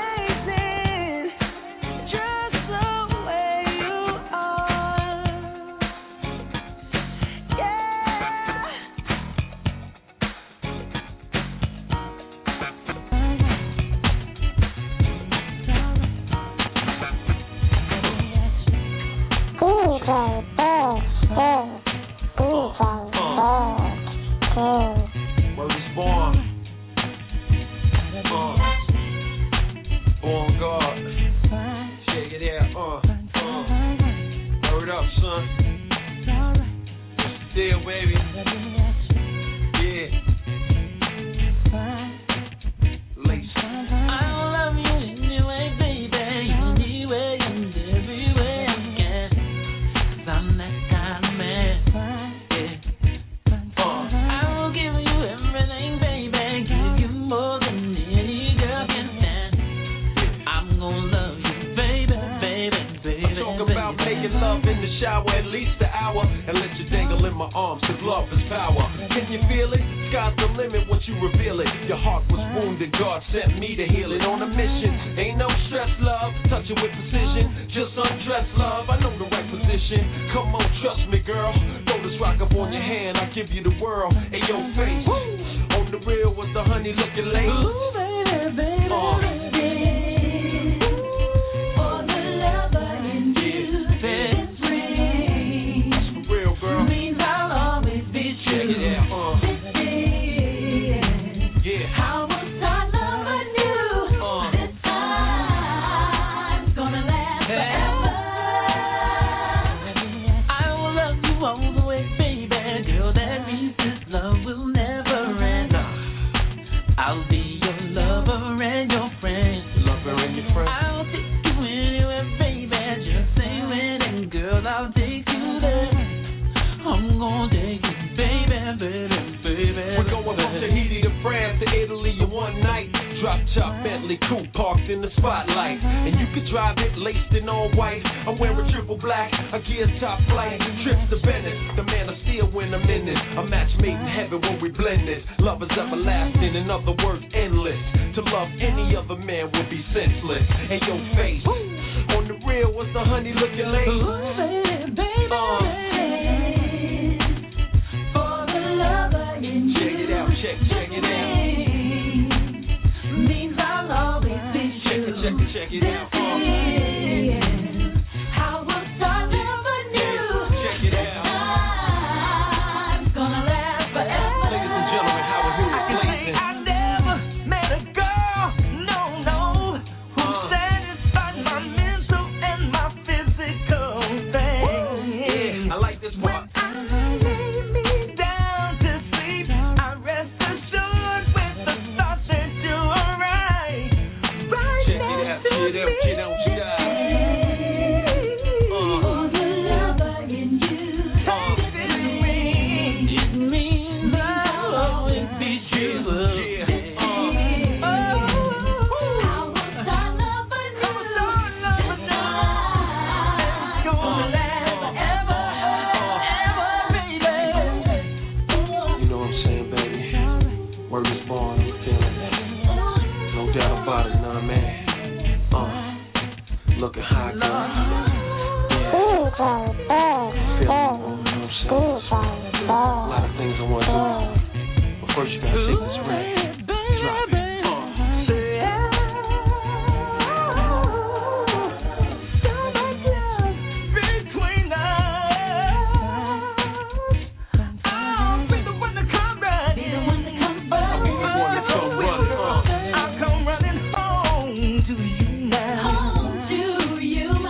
Word is born. Uh, born God. Shake it out. Uh, uh. Word up, son. Still, baby. Yeah. Lace. I love you anyway, baby. Anyway and every way I can. 'Cause I'm that kind of man. Yeah. Uh. I will give you everything, baby. Give you more than any girl can stand. I'm gonna love you, baby, baby, baby. Talk about making love in the shower at least an hour and let you dangle in my arms, 'cause love is power. Can you feel it? Sky's the limit once you reveal it. Your heart was wounded, God sent me to heal it. On a mission, ain't no stress, love. Touch it with precision, just undress, love. I know the right position. Come on, trust me, girl. Throw this rock up on your hand, I'll give you the world. Hey, your face. On the real was the honey looking lady. Ooh, baby, baby, Uh. baby. For the lover in you, this ring. That's for real, girl. Means I'll always be true. Check it out, uh. This is Yeah. how we'll start loving you. Uh. This time's gonna last forever. I will love you all the way, baby. Girl, that means this love will never end. I'll be your lover and your friend. Lover and your friend. I'll take you anywhere, baby. Just say when, and girl, I'll take you there. I'm gonna take you, baby, baby, baby. We're going from Tahiti to France to Italy in one night. Drop top Bentley coupe parked in the spotlight, and you can drive it laced in all white. I'm wearing triple black, a gear top flight. Trips to Venice, the man of steel when I'm in this. A match made in heaven when we blend this. Love is everlasting, in other words, endless. To love any other man would be senseless. And your face, on the real was the honey looking lady. Ooh, baby, baby, Uh. baby. For the lover in you. Check it out, check, check it out. Means I'll always be Check true. it, check it, check it out. Uh. This is how we'll start loving you. Check it out. Time's gonna last forever. Ladies and gentlemen, Howard Hughes I can say blazing. I never met a girl, no, no, who Uh. satisfied my mental and my physical thing. Yeah, I like this part. When I lay me down to sleep, I rest assured with the thought that you're alright. Right Check it next out, to check it out, me. check it out, check it out. Uh. For the lover in you, take this ring. It means I'll always be true. Yeah. Uh. Oh, I will start loving you. This time's gonna last forever, ever, baby. You know what I'm saying, baby? Word is born, I'm feeling it. No doubt about it, know what I mean? Uh, looking high, girl. Yeah. Feel me, you know what I'm saying? A lot of things I want to do. But first you gotta take this ring. Drop it. Uh. Between us, I'll be the one to come running. I'll be the one to come running. Uh. I'll come running home to you now. Home to you.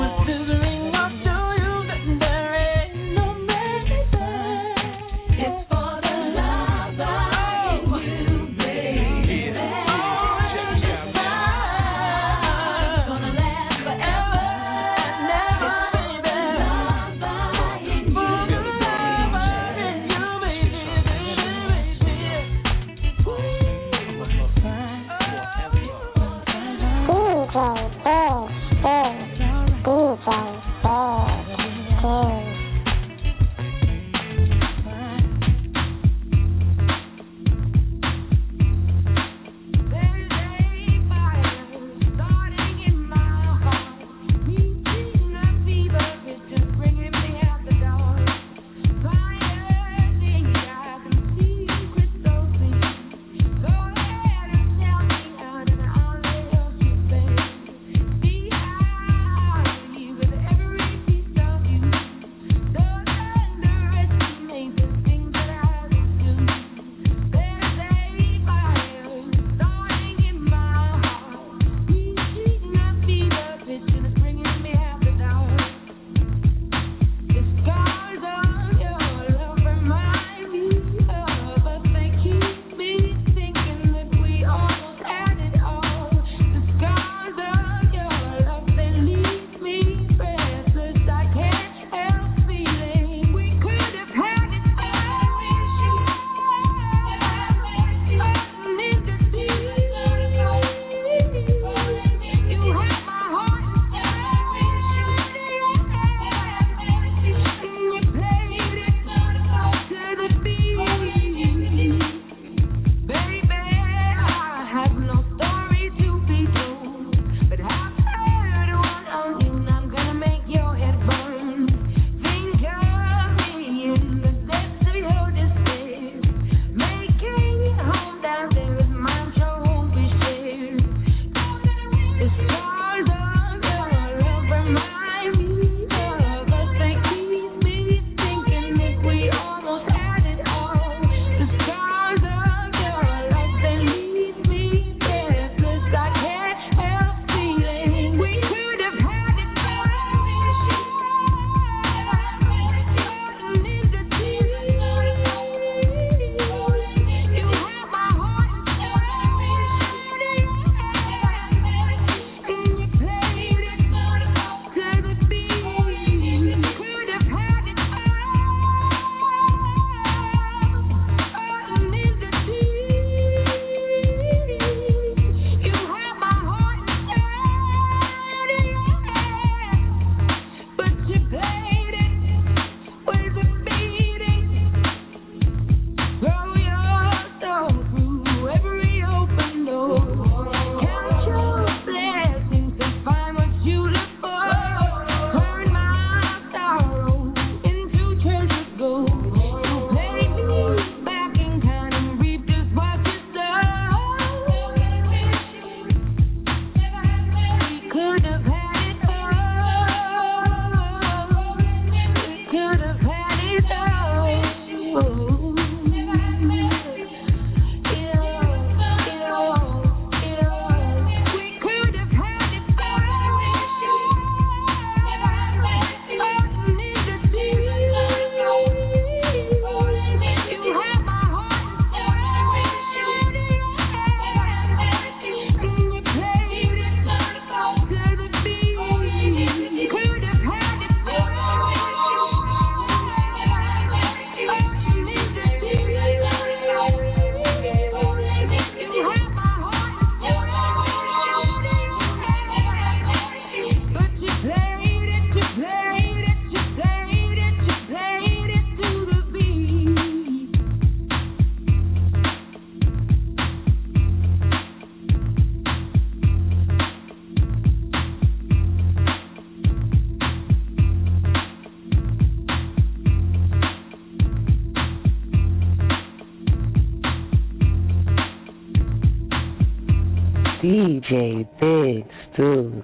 D J Big Stu,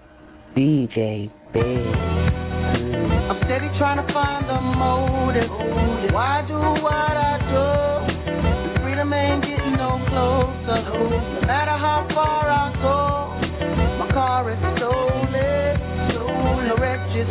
D J Big Stu. I'm steady trying to find the motive. Why do what I do? The freedom ain't getting no closer. No matter how far I go, my car is stolen. The wretched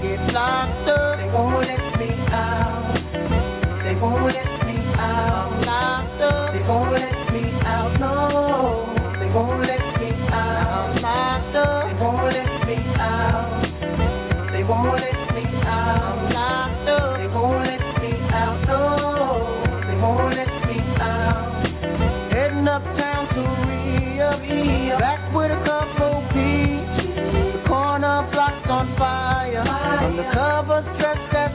get locked up. They won't let me out. They won't let me out. I'm locked up. They won't let me out. No, they won't let me out. I'm locked up. They won't let me out. They won't let me out. I'm locked up. They won't let me out. No, they won't let me out. Heading uptown to re-up, back with a couple peeps. The corner block's on fire. Undercover stressed that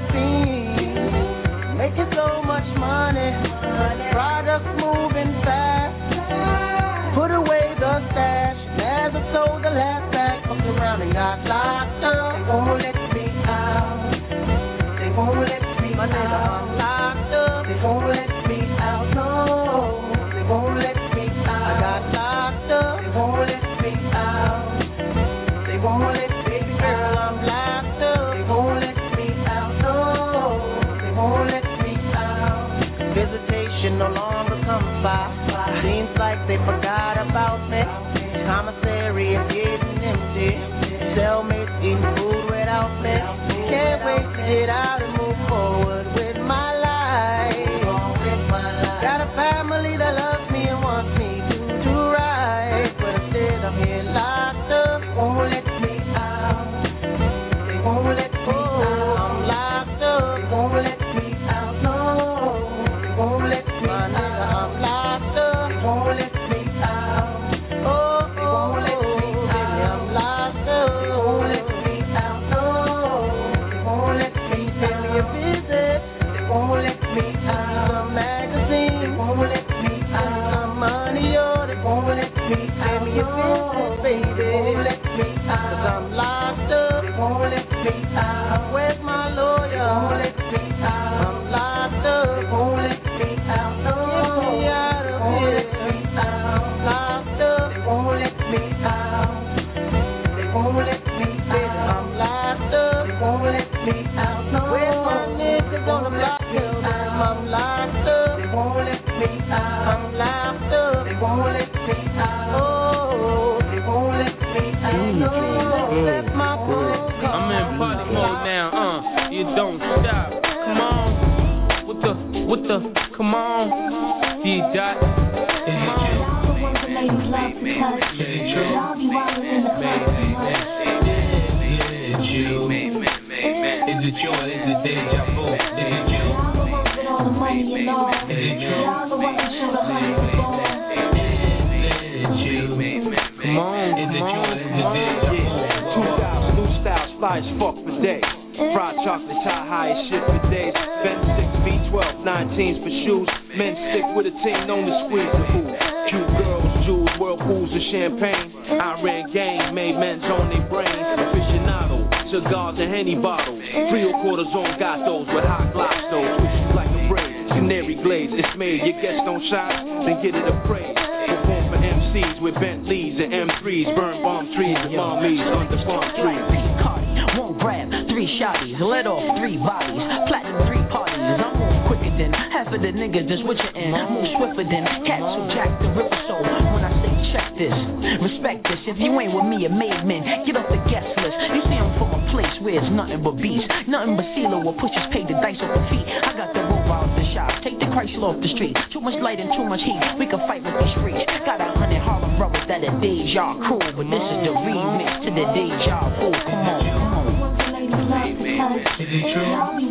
scene. Making so much money. Products moving fast. Put away the stash. Never sold the last bag. Fucked around and got locked up. They won't let me out. They won't let me my nigga, I'm locked up. They won't let me out. No, they won't let me out. I got locked up. They won't let me out. They won't let baby girl, I'm locked up. They won't let me out. No, they won't let me out. Visitation no longer comes by. Seems like they forgot about me. Commissary is getting empty. Cellmates eating food without me. Can't wait to get out and move forward with my life. Got a family that loves me and wants me to do right, but instead I'm here locked up. They won't let me out. They won't let me out. I'm locked up. They won't let me out. No, they won't let me out. I'm locked up. They won't let me out. Oh, they won't let me out. Baby, I'm locked up. They won't let me out. No, they won't let me tell me your business. They won't let me out. Some magazine. They won't let me out. Some money, oh, they won't let me out. Tell me your business, baby. They won't let me out. Cause I'm locked up. They won't let me out. Where's my lawyer? They won't let me out. I'm locked up. They won't let me out. No, get me out of here. I'm locked up. They won't let me out. They won't let me out. I'm locked up. They won't let me out. No, where's my niggas on the block? Tell them I'm locked up. They won't let me out. I'm locked up. They won't let me out. Oh, they won't let me out. No, that's my phone. I'm in party mode now, uh, you don't stop. Come on, what the, what the, come on, D-Dot. Come on. Is it you or is it deja vu? Is it you? Is it true? Come on, is it you or is it deja vu? Two styles, new styles, fly as fuck for days. Fried chocolate, tie high as shit for days. Ben six, B twelve, nineteens for shoes. Men stick with a team known to squeeze the food. Cute girls, jewels, whirlpools of champagne. I ran game, made men's on their brains. Aficionado, cigars and Henny bottles. Real cortisone got those with hot glocks, those switches like a braid. Canary glaze, it's made. Your guests don't shine, then get it appraised. Perform for M Cs with Bentleys and M threes. Burn bomb trees and mommies under palm trees. One grab, three shotties, let off three bodies, platinum three parties. I'm more quicker than half of the niggas that's with you in. Move swifter than cats who jack the ripper. So when I say check this, respect this. If you ain't with me, a made man, get off the guest list. You see I'm from a place where it's nothing but beats, nothing but CeeLo or pushers pay the dice off the feet. I got the rope out the shop, take the Chrysler off the street. Too much light and too much heat, we can fight with these freaks. Got a hundred Harlem brothers that are deja crew, but this is the remix to the deja vu. Come on, come on. Is it true? Is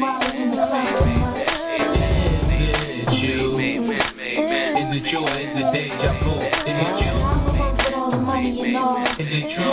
it you? Is it you or is it deja vu? Is it you? Is it true?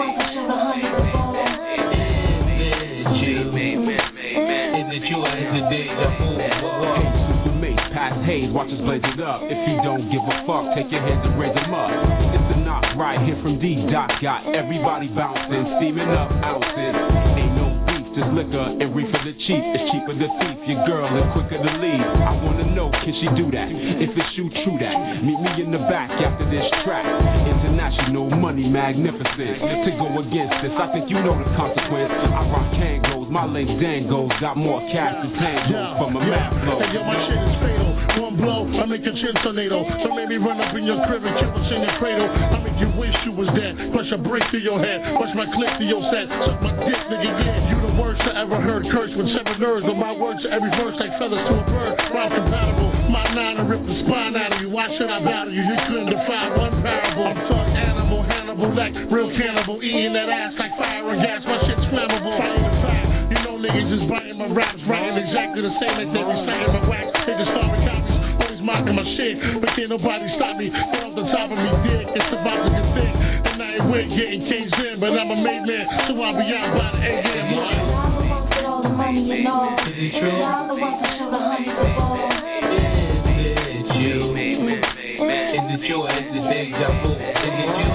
Is it you or is it deja vu? Past haze, watch us blaze it up. If you don't give a fuck, take your hands and raise them up. It's a knock right here from D-Dot. Got everybody bouncing, steaming up ounces. Ain't no beef, just liquor and reefer the cheap. It's cheaper to thief, your girl is quicker to leave. I wanna know, can she do that? If it's you, true that. Meet me in the back after this track. International money, magnificent. To go against this, I think you know the consequence. I rock Kangos, my link Dangos. Got more cash than tangos from a map flow. Hey, yo, my shit is fatal. One blow, I make a chin tornado. So maybe run up in your crib and kill us in your cradle. I make you wish you was dead. Crush a brick through your head. Push my clip to your set. Suck my dick, nigga, yeah. You the worst I ever heard. Curse with seven nerves. But my words to every verse like feathers to a bird. Rhyme compatible. My nine and rip the spine out of you. Why should I battle you? You couldn't defy one parable. I'm talking animal, Hannibal, like real cannibal. Eating that ass like fire and gas. My shit's flammable. Fire to fire. You know niggas just biting my raps. Writing exactly the same as they reciting my wax. They just starving copies. Always mocking my shit. But can't nobody stop me. Get off the top of me dick. It's about to get thick. And I ain't with getting caged in. But I'm a made man. So I'll be out by the eight a.m. morning. All the money and all. Is it true? Y'all the ones that should have hung the ball. Is it you? Is it you or is it deja vu? Is it you?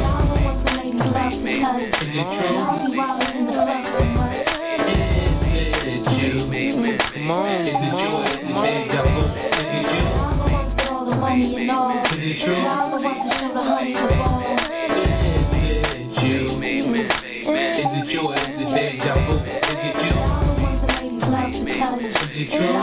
Is it true? Is it you? Come on, is it you or is it deja vu? Is it you? Is it true? Y'all the ones that should have hung the ball. Is it you? Is it you or is it deja vu? Is it you? Is it true?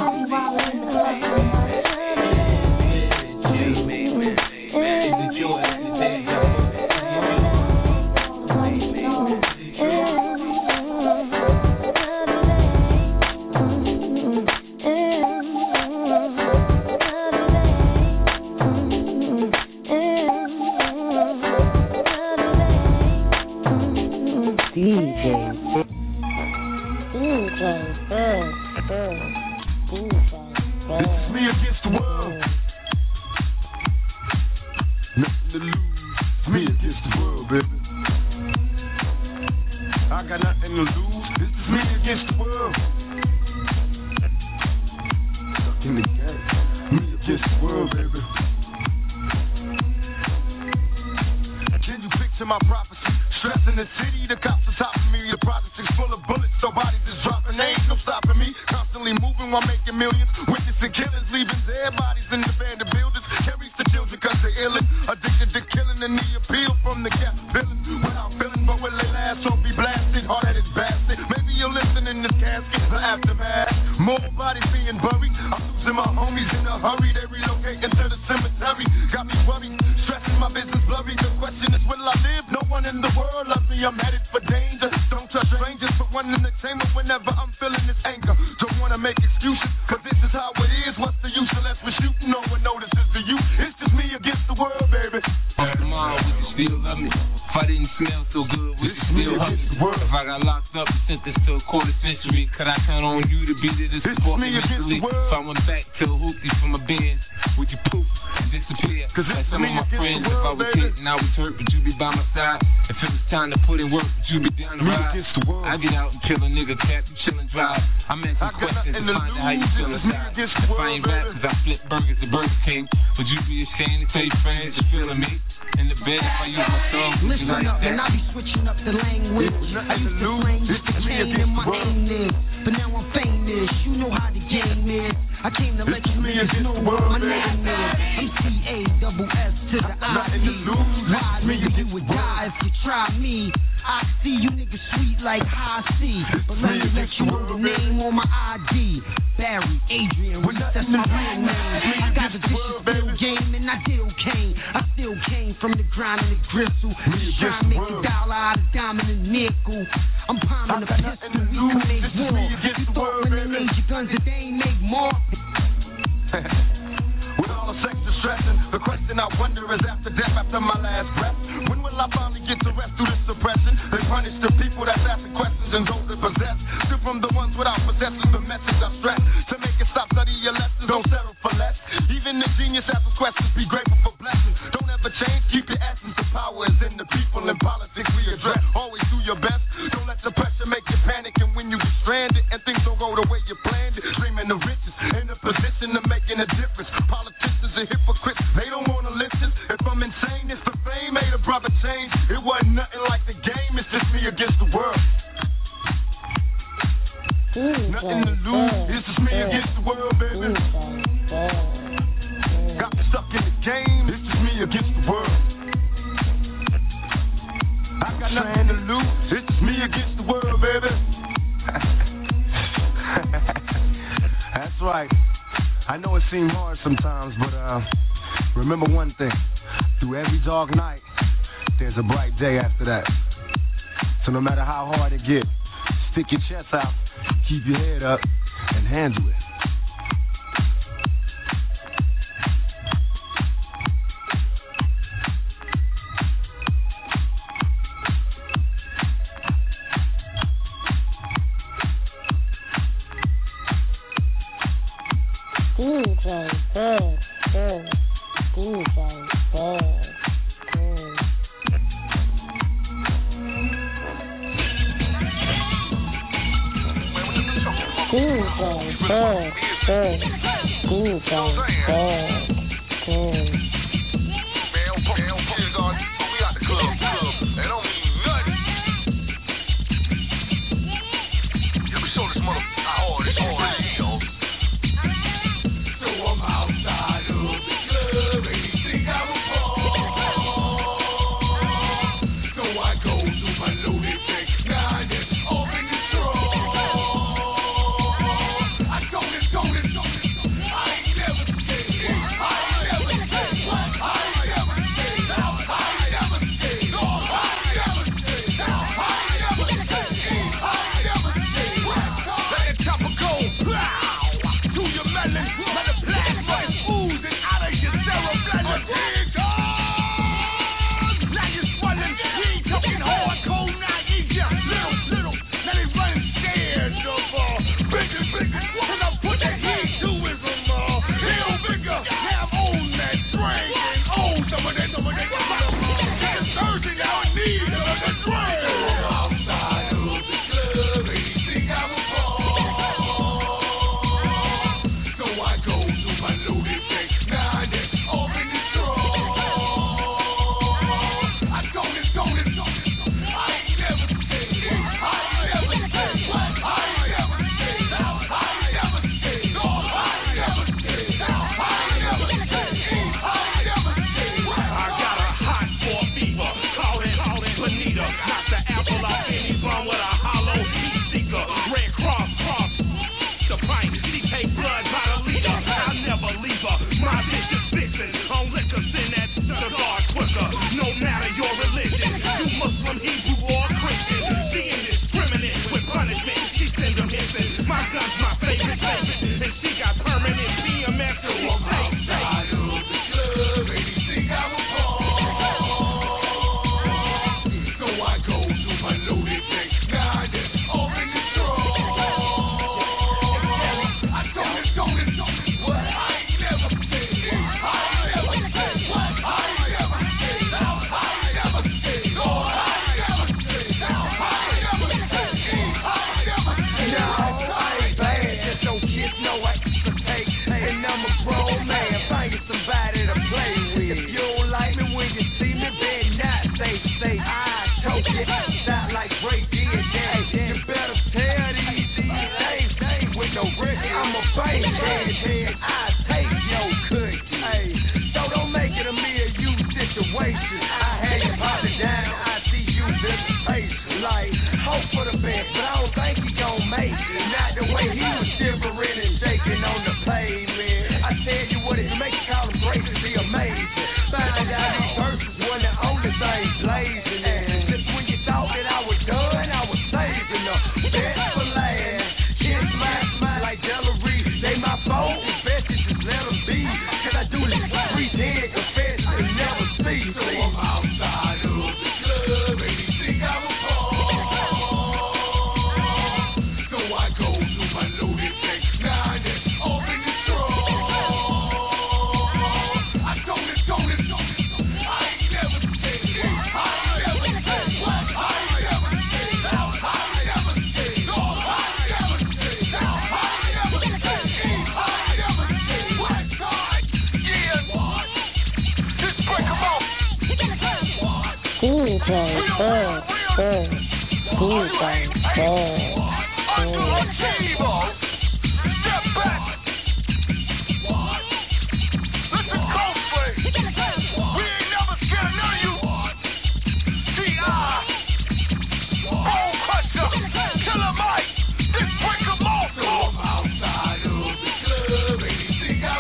there's a bright day after that. So no matter how hard it gets, stick your chest out, keep your head up, and handle it. D J Big, Big, D J Big, Big. D J Big, Big, D J Big, Big.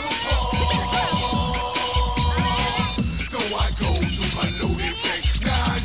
Nah,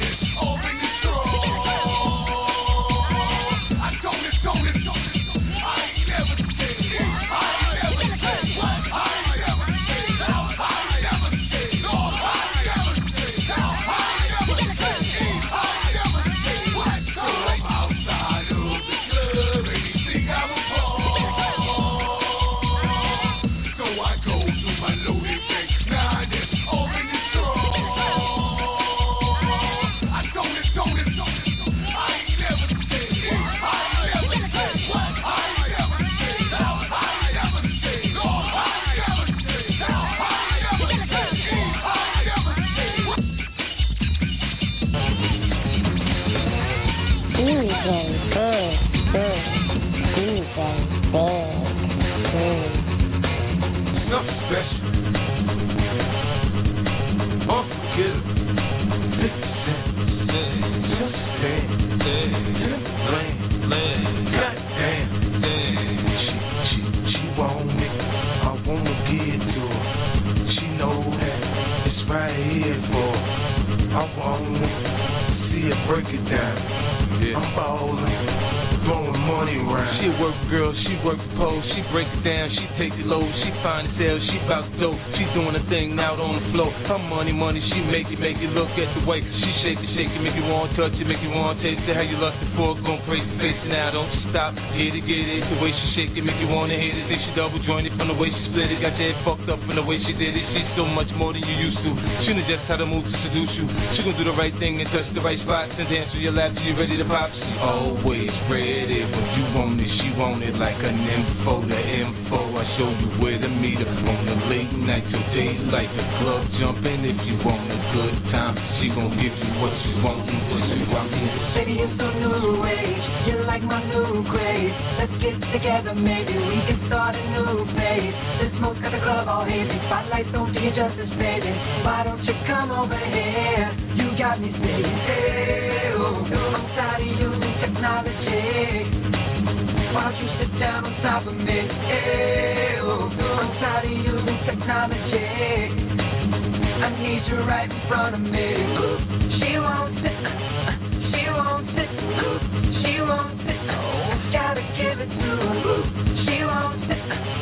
See it, break it down. Yeah. I'm ballin'. Throwing money around. She a work girl, she work the pole, she break it down, she take it low, she find it sell, she bout to dope, she doing a thing out on the floor. Her money, money, she make it, make it look at the way she shake it, shake it, make you want touch it, make you want taste it. How you lust it for, gon' praise the face it now, don't you stop, get it, get it. The way she shake it, make you wanna hit it. Think she double jointed from the way she split it, got your head fucked up from the way she did it. She's so much more than you used to. She knows just how to move to seduce you. She gon' do the right thing and touch the right spots and dance with your lap till you ready to pop. She always ready. When you want it, she want it like an info. The info, I show you where to meet her. On the late night till daylight, the club jumping. If you want a good time, she gon' give you what you want and what you want. Baby, you're so new age, you're like my new craze. Let's get together, maybe we can start a new phase. This smoke's got the club all hazy, spotlights don't do you justice, baby. Why don't you come over here? You got me saying, hey, oh, I'm tired of using technology. Why don't you sit down on top of me? Hey, oh, I'm tired of using technology. I need you right in front of me. She won't sit, she won't sit, she won't sit. Gotta give it to her. She won't sit,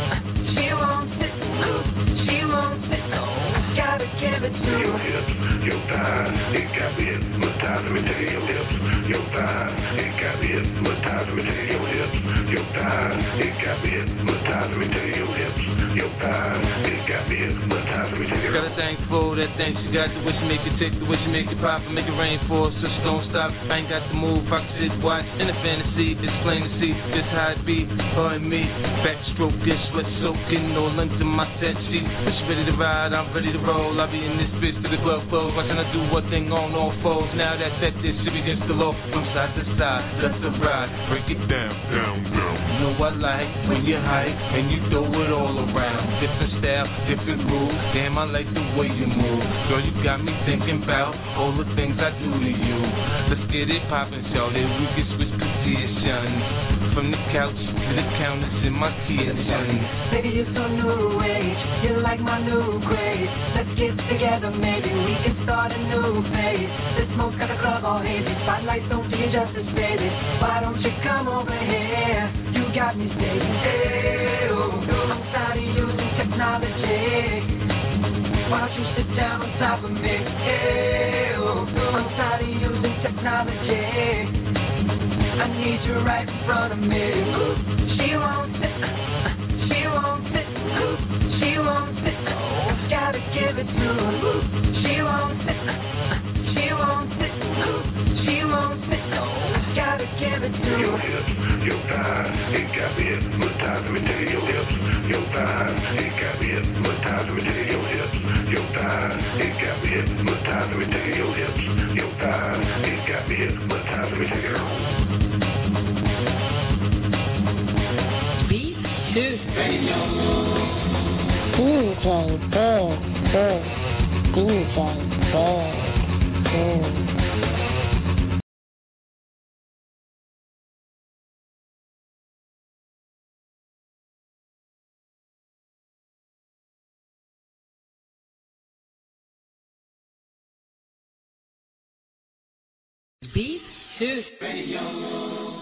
she won't sit, she won't sit. Gotta give it to her. Your hips, your thighs, it got me hypnotized. Let me tell you, your hips, your thighs, it got me hypnotized. Let me tell you, your hips, your thighs, it got me hypnotized. Let me tell you, your hips, your thighs, it got me hypnotized. Let me tell you. Got a thing for that thing she got, the way she make it tick, the way she make it pop and make it rain for us, so she don't stop. I ain't got to move, I can sit, watch in a fantasy, it's plain to see just how it be, her and me. Backstroke, this sweat soaking all into my set sheet. When she ready to ride, I'm ready to roll. I'll be in this bitch to the club close, watching her do what thing on all fours. Now that that this she begins to low from side to side, let's the ride, break it down, down, down. You know I like when you hype and you throw it all around. Different style, different groove. Damn, I like the way you move. Girl, you got me thinking about all the things I do to you. Let's get it poppin', shawty. We can switch positions. From the couch to the counters in my kitchen. Baby, you're so new age, you're like my new craze. Let's get together, maybe we can start a new phase. This smoke's got the club all hazy, spotlights don't do you justice, baby. Why don't you come over here? You got me saying, hey, oh, I'm tired of using technology. Why don't you sit down on top of me? Hey, oh, I'm tired of using technology. I need you right in front of me. She won't sit, she won't sit, she won't sit. Gotta give it to her. She won't sit, she won't sit, she won't sit. Gotta give it to her. Your hips, your thighs, it got me hypnotized. Let me tell you, your hips, your thighs, it got me hypnotized. Let me tell you, your hips, your thighs, it got me hypnotized. Let me tell you, your hips, your thighs, it got me hypnotized. Let me tell you. D J Big, Big, D J Big, Big. Beat Hit Radio.